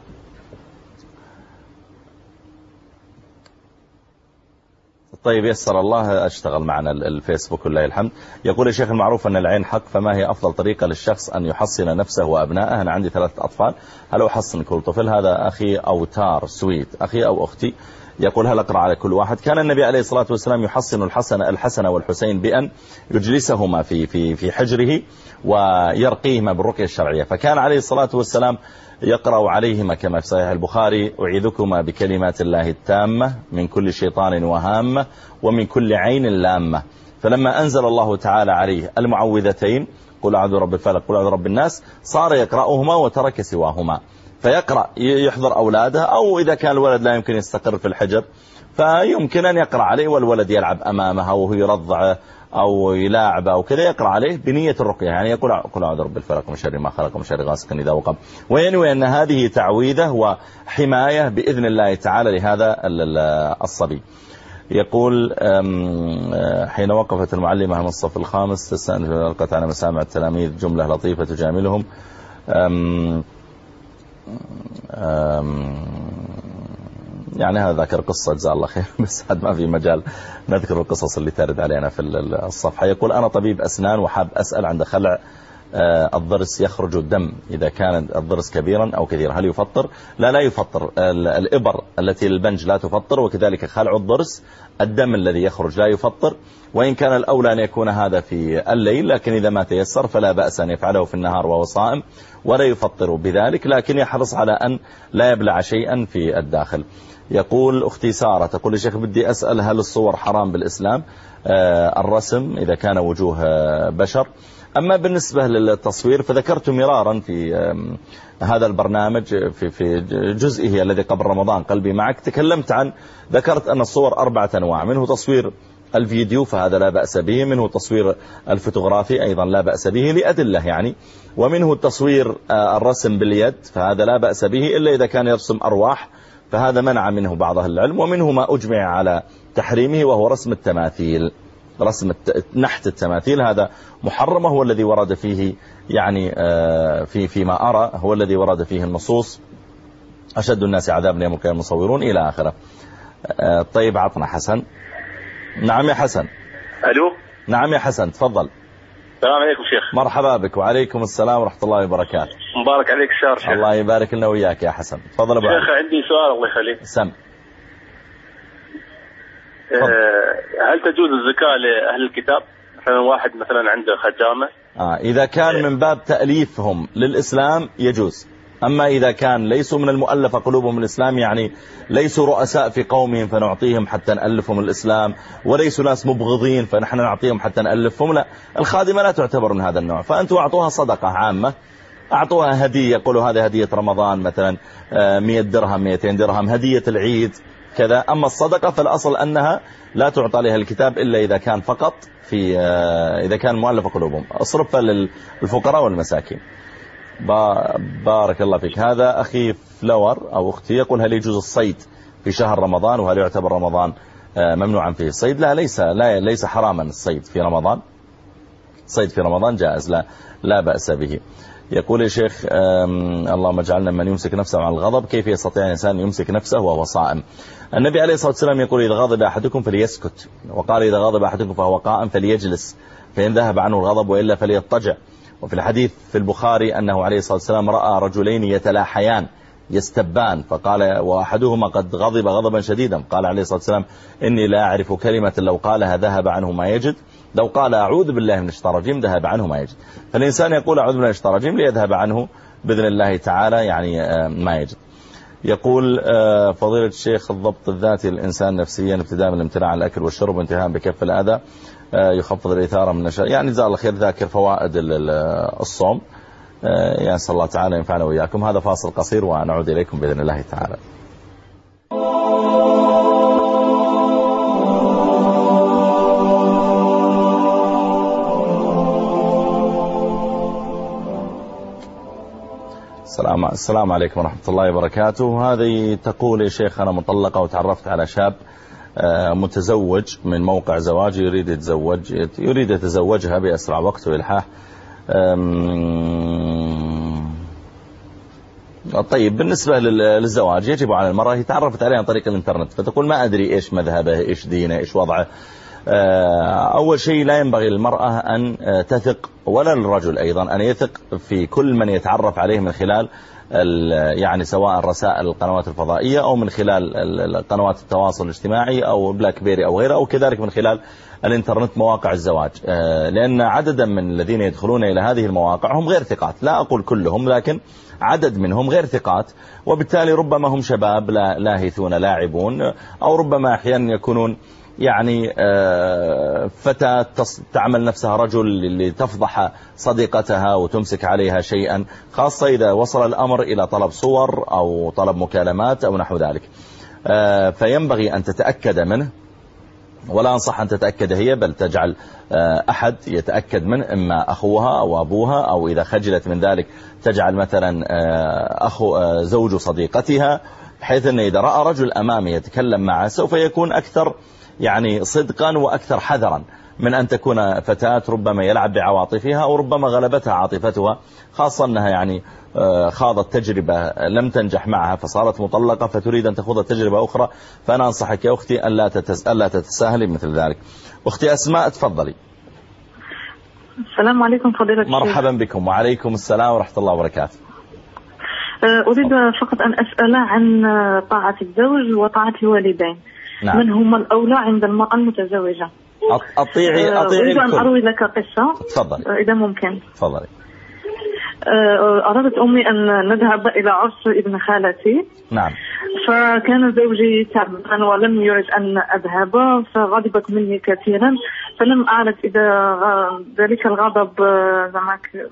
طيب يسر الله، أشتغل معنا الفيسبوك ولله الحمد. يقول يا شيخ المعروف أن العين حق، فما هي أفضل طريقة للشخص أن يحصن نفسه وأبنائه؟ أنا عندي 3 أطفال، هل أحصن كل طفل؟ هذا أخي أوتار سويد، أخي أو أختي. يقول هل أقرأ على كل واحد؟ كان النبي عليه الصلاة والسلام يحصن الحسن والحسين بأن يجلسهما في حجره ويرقيهما بالرقية الشرعية، فكان عليه الصلاة والسلام يقرأ عليهما كما في صحيح البخاري: أعيذكما بكلمات الله التامة من كل شيطان وهامة ومن كل عين لامة. فلما أنزل الله تعالى عليه المعوذتين قل أعوذ برب الفلق قل أعوذ برب الناس، صار يقرأهما وترك سواهما، فيقرأ يحضر أولاده، أو إذا كان الولد لا يمكن يستقر في الحجر فيمكن أن يقرأ عليه والولد يلعب أمامه وهو يرضعه أو يلاعب أو كذا، يقرأ عليه بنية الرقية، يعني يقول قل أعوذ برب الفلق من شر ما خلق ومن شر غاسق إذا وقب، وينوي أن هذه تعويذة وحماية بإذن الله تعالى لهذا الصبي. يقول حين وقفت المعلمة من الصف الخامس تستأنف ألقت على مسامع التلاميذ جملة لطيفة تجاملهم، يعني هذا ذاكر قصة جزاه الله خير، بس هذا ما في مجال نذكر القصص اللي ترد علينا في الصفحة. يقول أنا طبيب أسنان وحاب أسأل عند خلع الضرس يخرج الدم، إذا كان الضرس كبيرا أو كثيرا هل يفطر؟ لا يفطر، الإبر التي للبنج لا تفطر، وكذلك خلع الضرس الدم الذي يخرج لا يفطر، وإن كان الأولى أن يكون هذا في الليل، لكن إذا ما تيسر فلا بأس أن يفعله في النهار وهو صائم ولا يفطر بذلك، لكن يحرص على أن لا يبلع شيئا في الداخل. يقول أختي سارة تقول يا شيخ بدي أسأل هل الصور حرام بالإسلام؟ الرسم إذا كان وجوه بشر. أما بالنسبة للتصوير فذكرت مرارا في هذا البرنامج في جزئه الذي قبل رمضان قلبي معك، ذكرت أن الصور 4 أنواع، منه تصوير الفيديو فهذا لا بأس به، منه تصوير الفوتوغرافي أيضا لا بأس به لأدلة يعني، ومنه التصوير الرسم باليد فهذا لا بأس به إلا إذا كان يرسم أرواح فهذا منع منه بعض أهل العلم، ومنه ما أجمع على تحريمه وهو رسم التماثيل، رسم نحت التماثيل هذا محرم، هو الذي ورد فيه يعني فيما أرى هو الذي ورد فيه النصوص أشد الناس عذابا يوم القيامة المصورون إلى آخره. طيب عطنا حسن. نعم يا حسن. ألو. نعم يا حسن تفضل. السلام عليكم شيخ. مرحبا بك. وعليكم السلام ورحمة الله وبركاته. مبارك عليك الشهر شيخ. الله يبارك لنا وياك يا حسن. تفضل أبو شيخ عندي سؤال الله يخليك. سم. هل تجوز الزكاة لأهل الكتاب؟ مثلا واحد مثلا عنده خجامة إذا كان من باب تأليفهم للإسلام يجوز، أما إذا كان ليسوا من المؤلفة قلوبهم الإسلام، يعني ليسوا رؤساء في قومهم فنعطيهم حتى نألفهم الإسلام، وليسوا ناس مبغضين فنحن نعطيهم حتى نألفهم، لا، الخادمة لا تعتبر من هذا النوع، فأنتوا أعطوها صدقة عامة، أعطوها هدية، يقولوا هذه هدية رمضان مثلا 100 درهم 200 درهم هدية العيد كذا. أما الصدقة فالأصل أنها لا تعطى لها الكتاب إلا إذا كان فقط إذا كان مؤلف قلوبهم، أصرفها للفقراء والمساكين. بارك الله فيك. هذا أخي فلور أو أختي يقول هل يجوز الصيد في شهر رمضان، وهل يعتبر رمضان ممنوعا فيه الصيد؟ لا، ليس حراما الصيد في رمضان، الصيد في رمضان جائز لا بأس به. يقول يا شيخ اللهم اجعلنا من يمسك نفسه عن الغضب، كيف يستطيع الإنسان يمسك نفسه وهو صائم؟ النبي عليه الصلاة والسلام يقول إذا غضب أحدكم فليسكت، وقال إذا غضب أحدكم فهو قائم فليجلس فإن ذهب عنه الغضب وإلا فليضطجع. وفي الحديث في البخاري أنه عليه الصلاة والسلام رأى رجلين يتلاحيان يستبان، فقال وأحدهما قد غضب غضبا شديدا، قال عليه الصلاة والسلام إني لا أعرف كلمة لو قالها ذهب عنه ما يجد، لو قال أعوذ بالله من الشيطان الرجيم ذهب عنه ما يجد. فالإنسان يقول أعوذ بالله من الشيطان الرجيم ليذهب عنه بإذن الله تعالى يعني ما يجد. يقول فضيلة الشيخ الضبط الذاتي للإنسان نفسيا ابتداء من الامتناع عن الأكل والشرب وانتهاء بكف الأذى يخفض الإثارة من النشاء، يعني جزاه الله خير ذاكر فوائد الصوم، يعني صلى الله تعالى ينفعنا وإياكم. هذا فاصل قصير ونعود إليكم بإذن الله تعالى. السلام عليكم ورحمة الله وبركاته. هذه تقول يا شيخ أنا مطلقة وتعرفت على شاب متزوج من موقع زواج يريد يتزوجها بأسرع وقت وإلحاح. طيب بالنسبة للزواج يجب على المرأة هي تعرفت عليه عن طريق الانترنت، فتقول ما أدري إيش مذهبه إيش دينه إيش وضعه. أول شيء لا ينبغي للمرأة أن تثق ولا للرجل أيضا أن يثق في كل من يتعرف عليه من خلال يعني سواء رسائل القنوات الفضائية أو من خلال قنوات التواصل الاجتماعي أو بلاك بيري أو غيره، أو كذلك من خلال الانترنت مواقع الزواج، لأن عددا من الذين يدخلون إلى هذه المواقع هم غير ثقات، لا أقول كلهم لكن عدد منهم غير ثقات، وبالتالي ربما هم شباب لاهثون لاعبون، أو ربما أحيانا يكونون يعني فتاة تعمل نفسها رجل لتفضح صديقتها وتمسك عليها شيئا، خاصة إذا وصل الأمر إلى طلب صور أو طلب مكالمات أو نحو ذلك. فينبغي أن تتأكد منه، ولا أنصح أن تتأكد هي، بل تجعل أحد يتأكد منه، إما أخوها أو أبوها، أو إذا خجلت من ذلك تجعل مثلا زوج صديقتها، بحيث أن إذا رأى رجل أمامه يتكلم معه سوف يكون أكثر يعني صدقا وأكثر حذرا من أن تكون فتاة ربما يلعب بعواطفها أو ربما غلبتها عاطفتها، خاصة أنها يعني خاضت تجربة لم تنجح معها فصارت مطلقة فتريد أن تخوض تجربة أخرى. فأنا أنصحك يا أختي ألا تتساهلي مثل ذلك. أختي أسماء تفضلي. السلام عليكم فضيلة الشيخ. مرحبا بكم. وعليكم السلام ورحمة الله وبركاته. أريد فقط أن أسأل عن طاعة الزوج وطاعة الوالدين. نعم. من هم الأولى عند المرأة المتزوجة؟ أطيعي أريد أن أروي لك قصة. تفضل. إذا ممكن. تفضلي. أرادت أمي أن نذهب إلى عرس ابن خالتي. نعم. فكان زوجي تعبان ولم يرد أن أذهب، فغضبت مني كثيرا، فلم أعرف إذا ذلك الغضب زمك.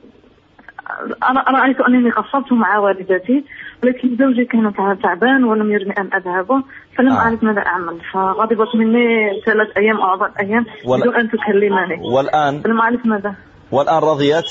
أنا رأيت أنني قصرت مع والدتي، ولكن زوجي كان تعبان ولم يرني أن أذهب، فلم أعرف ماذا أعمل، فغضبت مني 3 أيام أو 4 أيام بدون أن تكلمني. والآن فلم أعرف ماذا. والآن رضيت؟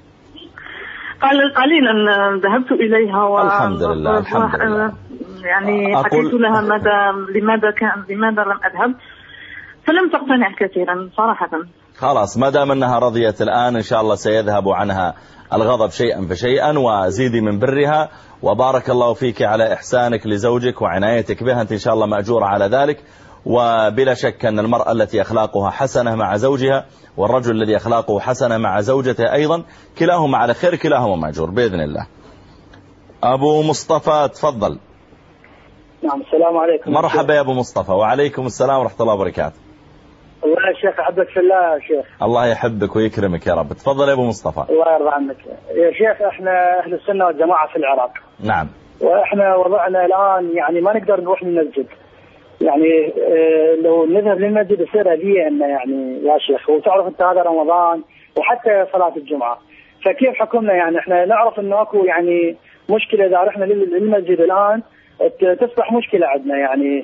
قليلا ذهبت إليها الحمد لله الحمد لله. يعني حكيت لها لماذا لم أذهب، فلم تقتنع كثيرا صراحة. خلاص ما دام أنها رضيت الآن إن شاء الله سيذهب عنها الغضب شيئا فشيئا، وزيدي من برها، وبارك الله فيك على إحسانك لزوجك وعنايتك بها، أنت إن شاء الله مأجورة على ذلك. وبلا شك أن المرأة التي أخلاقها حسنة مع زوجها والرجل الذي أخلاقه حسنة مع زوجته أيضا كلاهما على خير، كلاهما مأجور بإذن الله. أبو مصطفى تفضل. نعم السلام عليكم. مرحبا يا أبو مصطفى. وعليكم السلام ورحمة الله وبركاته. الله يا شيخ أحبك في الله يا شيخ. الله يحبك ويكرمك يا رب. تفضل يا أبو مصطفى. الله يرضى عنك يا شيخ. احنا أهل السنة والجماعة في العراق. نعم. وإحنا وضعنا الآن يعني ما نقدر نروح للمسجد، يعني لو نذهب للمسجد يصير هدية يعني يا شيخ، وتعرف أنت هذا رمضان وحتى صلاة الجمعة، فكيف حكمنا؟ يعني إحنا نعرف إنه أكو يعني مشكلة إذا رحنا للمسجد الآن تصبح مشكلة عندنا،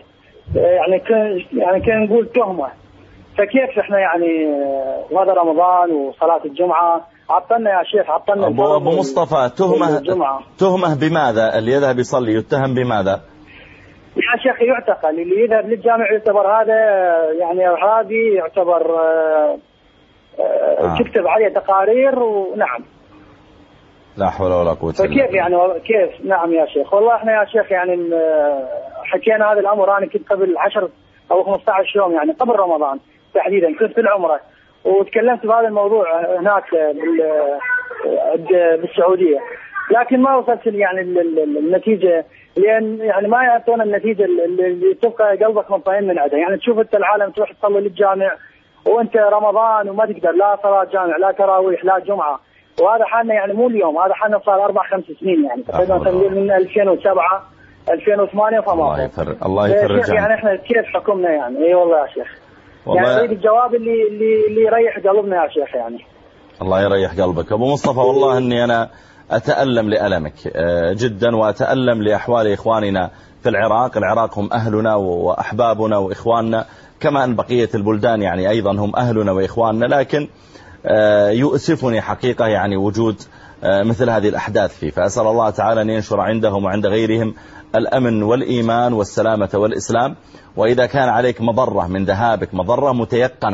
يعني كان نقول تهمة، فكيف إحنا يعني هذا رمضان وصلاة الجمعة عطلنا يا شيخ، عطلنا. أبو مصطفى تهمة بماذا؟ اللي يذهب يصلي يتهم بماذا؟ يا شيخ يعتقل، اللي يذهب للجامع يعتبر هذا يعني إرهابي، يعتبر تكتب عليه تقارير. ونعم لا حول ولا قوة إلا بالله. فكيف يعني كيف؟ نعم يا شيخ والله احنا يا شيخ يعني حكينا هذا الأمر. أنا كنت قبل 10 أو 15 يوم يعني قبل رمضان تحديدا كنت في العمرة وتكلمت بهذا الموضوع هناك بالسعودية، لكن ما وصلت يعني النتيجة، لأن يعني ما يعطونا النتيجة اللي تبقى قلبك مطمئن من عندها. يعني تشوف أنت العالم تروح تصلي للجامع وأنت رمضان وما تقدر لا صلاة جامع لا تراويح لا جمعة، وهذا حالنا يعني مو اليوم، هذا حالنا صار 4-5 سنين يعني تقريبا من 2007 2008 فما. الله يفرج يعني احنا كيف حكمنا يعني؟ اي والله يا شيخ يعني اريد الجواب اللي يريح قلبنا يا شيخ يعني. الله يريح قلبك أبو مصطفى. والله أني أنا أتألم لألمك جدا، وأتألم لأحوال إخواننا في العراق. العراق هم أهلنا وأحبابنا وإخواننا، كما أن بقية البلدان يعني أيضا هم أهلنا وإخواننا، لكن يؤسفني حقيقة يعني وجود مثل هذه الأحداث فيه. فأسأل الله تعالى أن ينشر عندهم وعند غيرهم الأمن والإيمان والسلامة والإسلام. وإذا كان عليك مضرة من ذهابك، مضرة متيقنة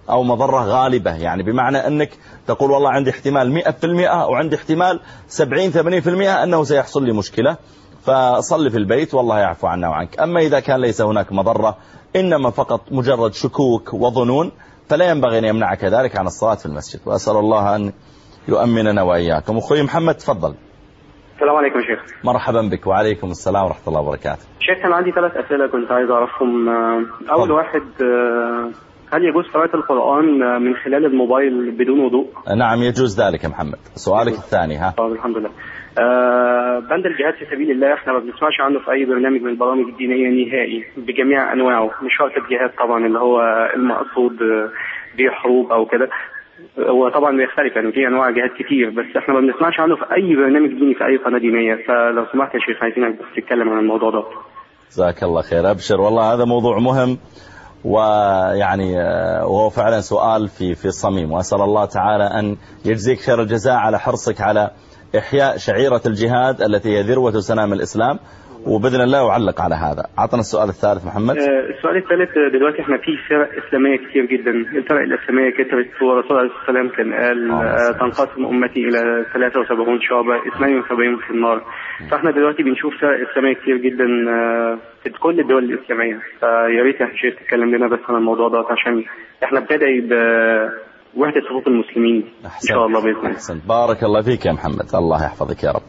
أو مضرة غالبة، يعني بمعنى أنك تقول والله عندي احتمال 100% أو عندي احتمال 70-80% أنه سيحصل لي مشكلة، فصلي في البيت والله يعفو عنا وعنك. أما إذا كان ليس هناك مضرة إنما فقط مجرد شكوك وظنون فلا ينبغي أن يمنعك ذلك عن الصلاة في المسجد، وأسأل الله أن يؤمننا وإياكم. أخوي محمد تفضل. السلام عليكم شيخ. مرحبا بك. وعليكم السلام ورحمة الله وبركاته. شيخ أنا عندي 3 أسئلة كنت عايز أعرفهم. أول واحد، هل يجوز قراءة القرآن من خلال الموبايل بدون وضوء؟ نعم يجوز ذلك يا محمد. سؤالك الثاني. ها. الحمد لله. بند الجهاد في سبيل الله احنا ما بنسمعش عنه في أي برنامج من البرامج الدينية نهائي بجميع أنواعه، مش شرط الجهاد طبعا اللي هو المقصود بحروب أو كده، هو طبعا بيختلف يعني في انواع جهاد كتير، بس احنا ما بنسمعش عنه في اي برنامج ديني في اي قناه دينيه، فلو سمحت يا شيخ عايزينك بس تتكلم عن الموضوع ده. جزاك الله خير. ابشر والله هذا موضوع مهم، ويعني وهو فعلا سؤال في الصميم، واسال الله تعالى ان يجزيك خير الجزاء على حرصك على احياء شعيره الجهاد التي هي ذروه سنام الاسلام، وبإذن الله أعلق على هذا. عطنا السؤال الثالث محمد. السؤال الثالث، دلوقتي احنا في فرق إسلامية كتير جدا، الفرق الإسلامية كترت، والرسول عليه الصلاة والسلام كان قال تنقسم أمتي إلى 73 شعبة 72 في النار، فاحنا دلوقتي بنشوف فرق إسلامية كتير جدا في كل الدول الإسلامية، فيا ريت يا شيخ تتكلم لنا بس عن الموضوع ده عشان احنا بندعي بوحدة صفوف المسلمين إن شاء الله بإذن الله. بارك الله فيك يا محمد، الله يحفظك يا رب.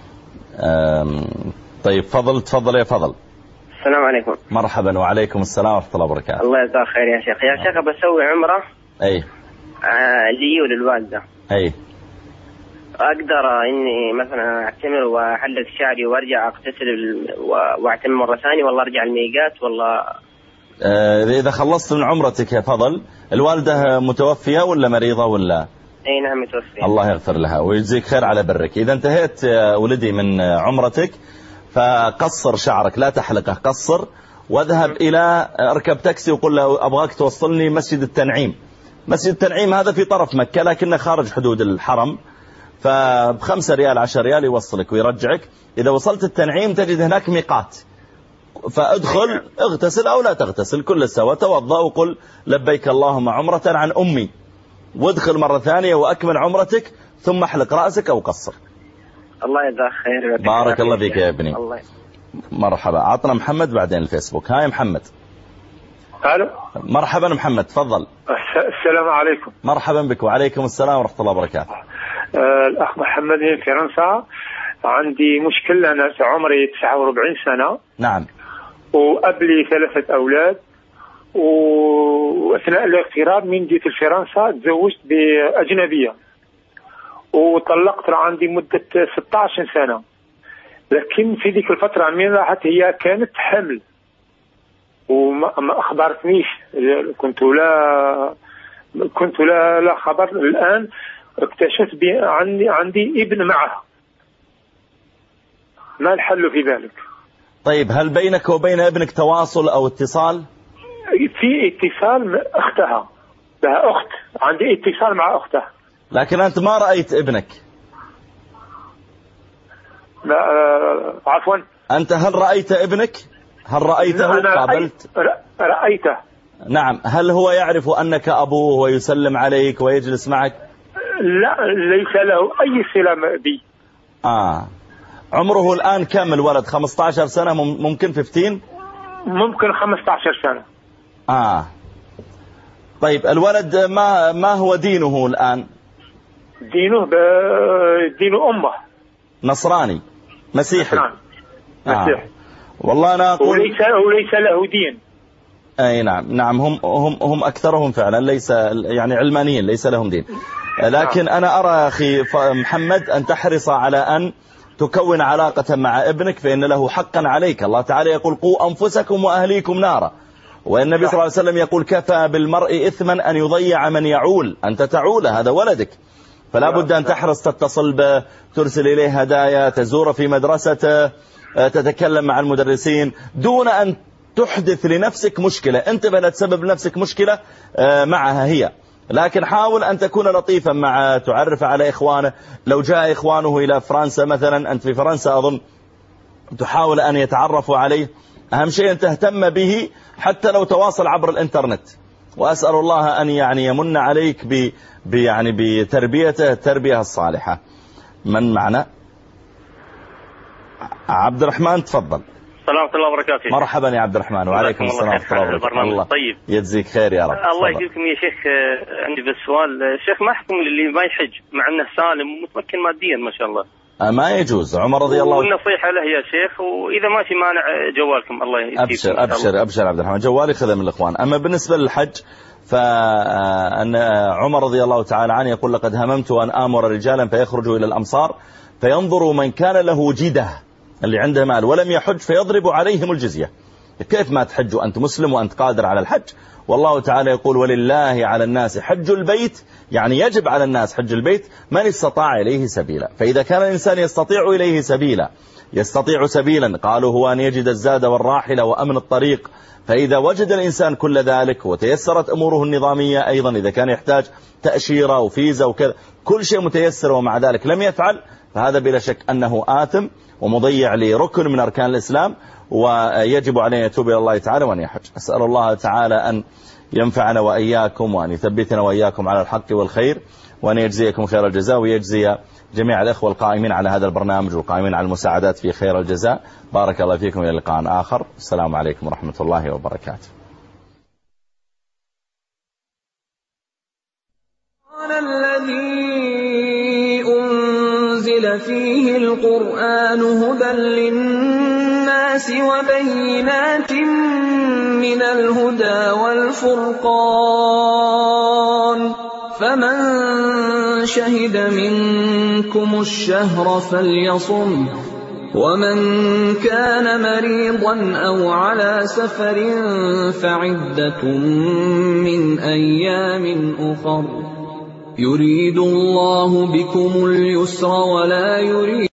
طيب تفضل يا فضل. السلام عليكم. مرحبا. وعليكم السلام ورحمة الله وبركاته. الله يجزاك خير يا شيخ. يا شيخ بسوي عمرة لي وللوالدة. أقدر إني مثلا أعتمر وأحلق شعري وأرجع أغتسل وأعتمر مرة ثانية، والله أرجع الميقات ولا؟ إذا خلصت من عمرتك يا فضل، الوالدة متوفية ولا مريضة ولا؟ اي نعم متوفية. الله يغفر لها ويجزيك خير على برك. إذا انتهيت ولدي من عمرتك فقصر شعرك، لا تحلقه، قصر، واذهب إلى اركب تاكسي وقل له أبغاك توصلني مسجد التنعيم. مسجد التنعيم هذا في طرف مكة لكنه خارج حدود الحرم، ب5 ريال 10 ريال يوصلك ويرجعك. إذا وصلت التنعيم تجد هناك ميقات، فادخل اغتسل أو لا تغتسل كل سوا، توضأ وقل لبيك اللهم عمرة عن أمي، وادخل مرة ثانية وأكمل عمرتك ثم احلق رأسك أو قصر. الله يجزاك خير. بارك الله فيك يا ابني. مرحبا. عطنا محمد بعدين الفيسبوك. هاي محمد. الو. مرحبا محمد تفضل. السلام عليكم. مرحبا بك. وعليكم السلام ورحمة الله وبركاته. الأخ محمد من فرنسا. عندي مشكلة، أنا عمري 49 سنة. نعم. وقبلي 3 أولاد، وأثناء الاغتراب من جيت فرنسا تزوجت بأجنبية وطلقت عندي مدة 16 سنة، لكن في ذيك الفترة من راحت هي كانت حمل وما أخبرتنيش، كنت لا خبر. الآن اكتشفت عندي ابن معها، ما الحل في ذلك؟ طيب هل بينك وبين ابنك تواصل أو اتصال؟ في اتصال، أختها لها أخت، عندي اتصال مع أختها. لكن أنت ما رأيت ابنك؟ لا عفوا. أنت هل رأيت ابنك؟ هل رأيته؟ قابلت؟ رأيته. نعم. هل هو يعرف أنك أبوه ويسلم عليك ويجلس معك؟ لا، ليس له أي صلة بي. عمره الآن كم الولد؟ 15 سنة ممكن 15؟ ممكن 15 سنة. طيب الولد ما هو دينه الآن؟ دين أمه نصراني مسيحي. مسيحي. والله أنا أقول وليس له دين. أي نعم هم أكثرهم فعلا ليس يعني علمانيين، ليس لهم دين. لكن أنا أرى أخي محمد أن تحرص على أن تكون علاقة مع ابنك، فإن له حقا عليك. الله تعالى يقول قوا أنفسكم وأهليكم نارا، والنبي صلى الله عليه وسلم يقول كفى بالمرء إثما أن يضيع من يعول. أنت تعول، هذا ولدك، فلا بد أن تحرص، تتصل به، ترسل إليه هدايا، تزور في مدرسته، تتكلم مع المدرسين، دون أن تحدث لنفسك مشكلة. انتبه لا تسبب نفسك مشكلة معها هي، لكن حاول أن تكون لطيفا معه، تعرف على إخوانه. لو جاء إخوانه إلى فرنسا مثلا، أنت في فرنسا أظن، تحاول أن يتعرفوا عليه. أهم شيء أن تهتم به، حتى لو تواصل عبر الإنترنت، وأسأل الله أن يعني يمن عليك يعني بتربيته التربية الصالحة. من معنا؟ عبد الرحمن، تفضل. السلام ورحمة الله وبركاته. مرحبا يا عبد الرحمن. وعليكم السلام ورحمة الله وبركاته. الله طيب يجزيك خير يا رب. الله يجزيكم يا شيخ. عندي بس سؤال، شيخ ما حكم اللي ما يحج مع انه سالم ومتمكن ماديا ما شاء الله؟ ما يجوز. عمر رضي الله عنه. والنصيحة له يا شيخ، وإذا ما في مانع جوالكم الله يجزيكم. أبشر عبد الرحمن، جوالي خذه من الإخوان. أما بالنسبة للحج فأن عمر رضي الله تعالى عنه يقول: لقد هممت أن آمر رجالا فيخرجوا إلى الأمصار فينظروا من كان له جدة، اللي عنده مال ولم يحج، فيضرب عليهم الجزية. كيف ما تحج وأنت مسلم وأنت قادر على الحج؟ والله تعالى يقول: ولله على الناس حج البيت، يعني يجب على الناس حج البيت من استطاع إليه سبيلا. فإذا كان الإنسان يستطيع سبيلا قالوا هو أن يجد الزاد والراحلة وأمن الطريق. فإذا وجد الإنسان كل ذلك وتيسرت أموره النظامية، أيضا إذا كان يحتاج تأشيرة وفيزا وكذا، كل شيء متيسر ومع ذلك لم يفعل، فهذا بلا شك أنه آثم ومضيع لركن من أركان الإسلام، ويجب عليه أن يتوب إلى الله تعالى وأن يحج. أسأل الله تعالى أن ينفعنا وإياكم وأن يثبتنا وإياكم على الحق والخير، وأن يجزيكم خير الجزاء، ويجزي جميع الأخوة القائمين على هذا البرنامج والقائمين على المساعدات في خير الجزاء. بارك الله فيكم، إلى لقاء آخر. السلام عليكم ورحمة الله وبركاته. الذي أنزل فيه القرآن هدى للناس وبينات من الهدى والفرقان، فمن شهد منكم الشهر فليصم، ومن كان مريضا أو على سفر فعدة من أيام أخر، يريد الله بكم اليسر ولا يريد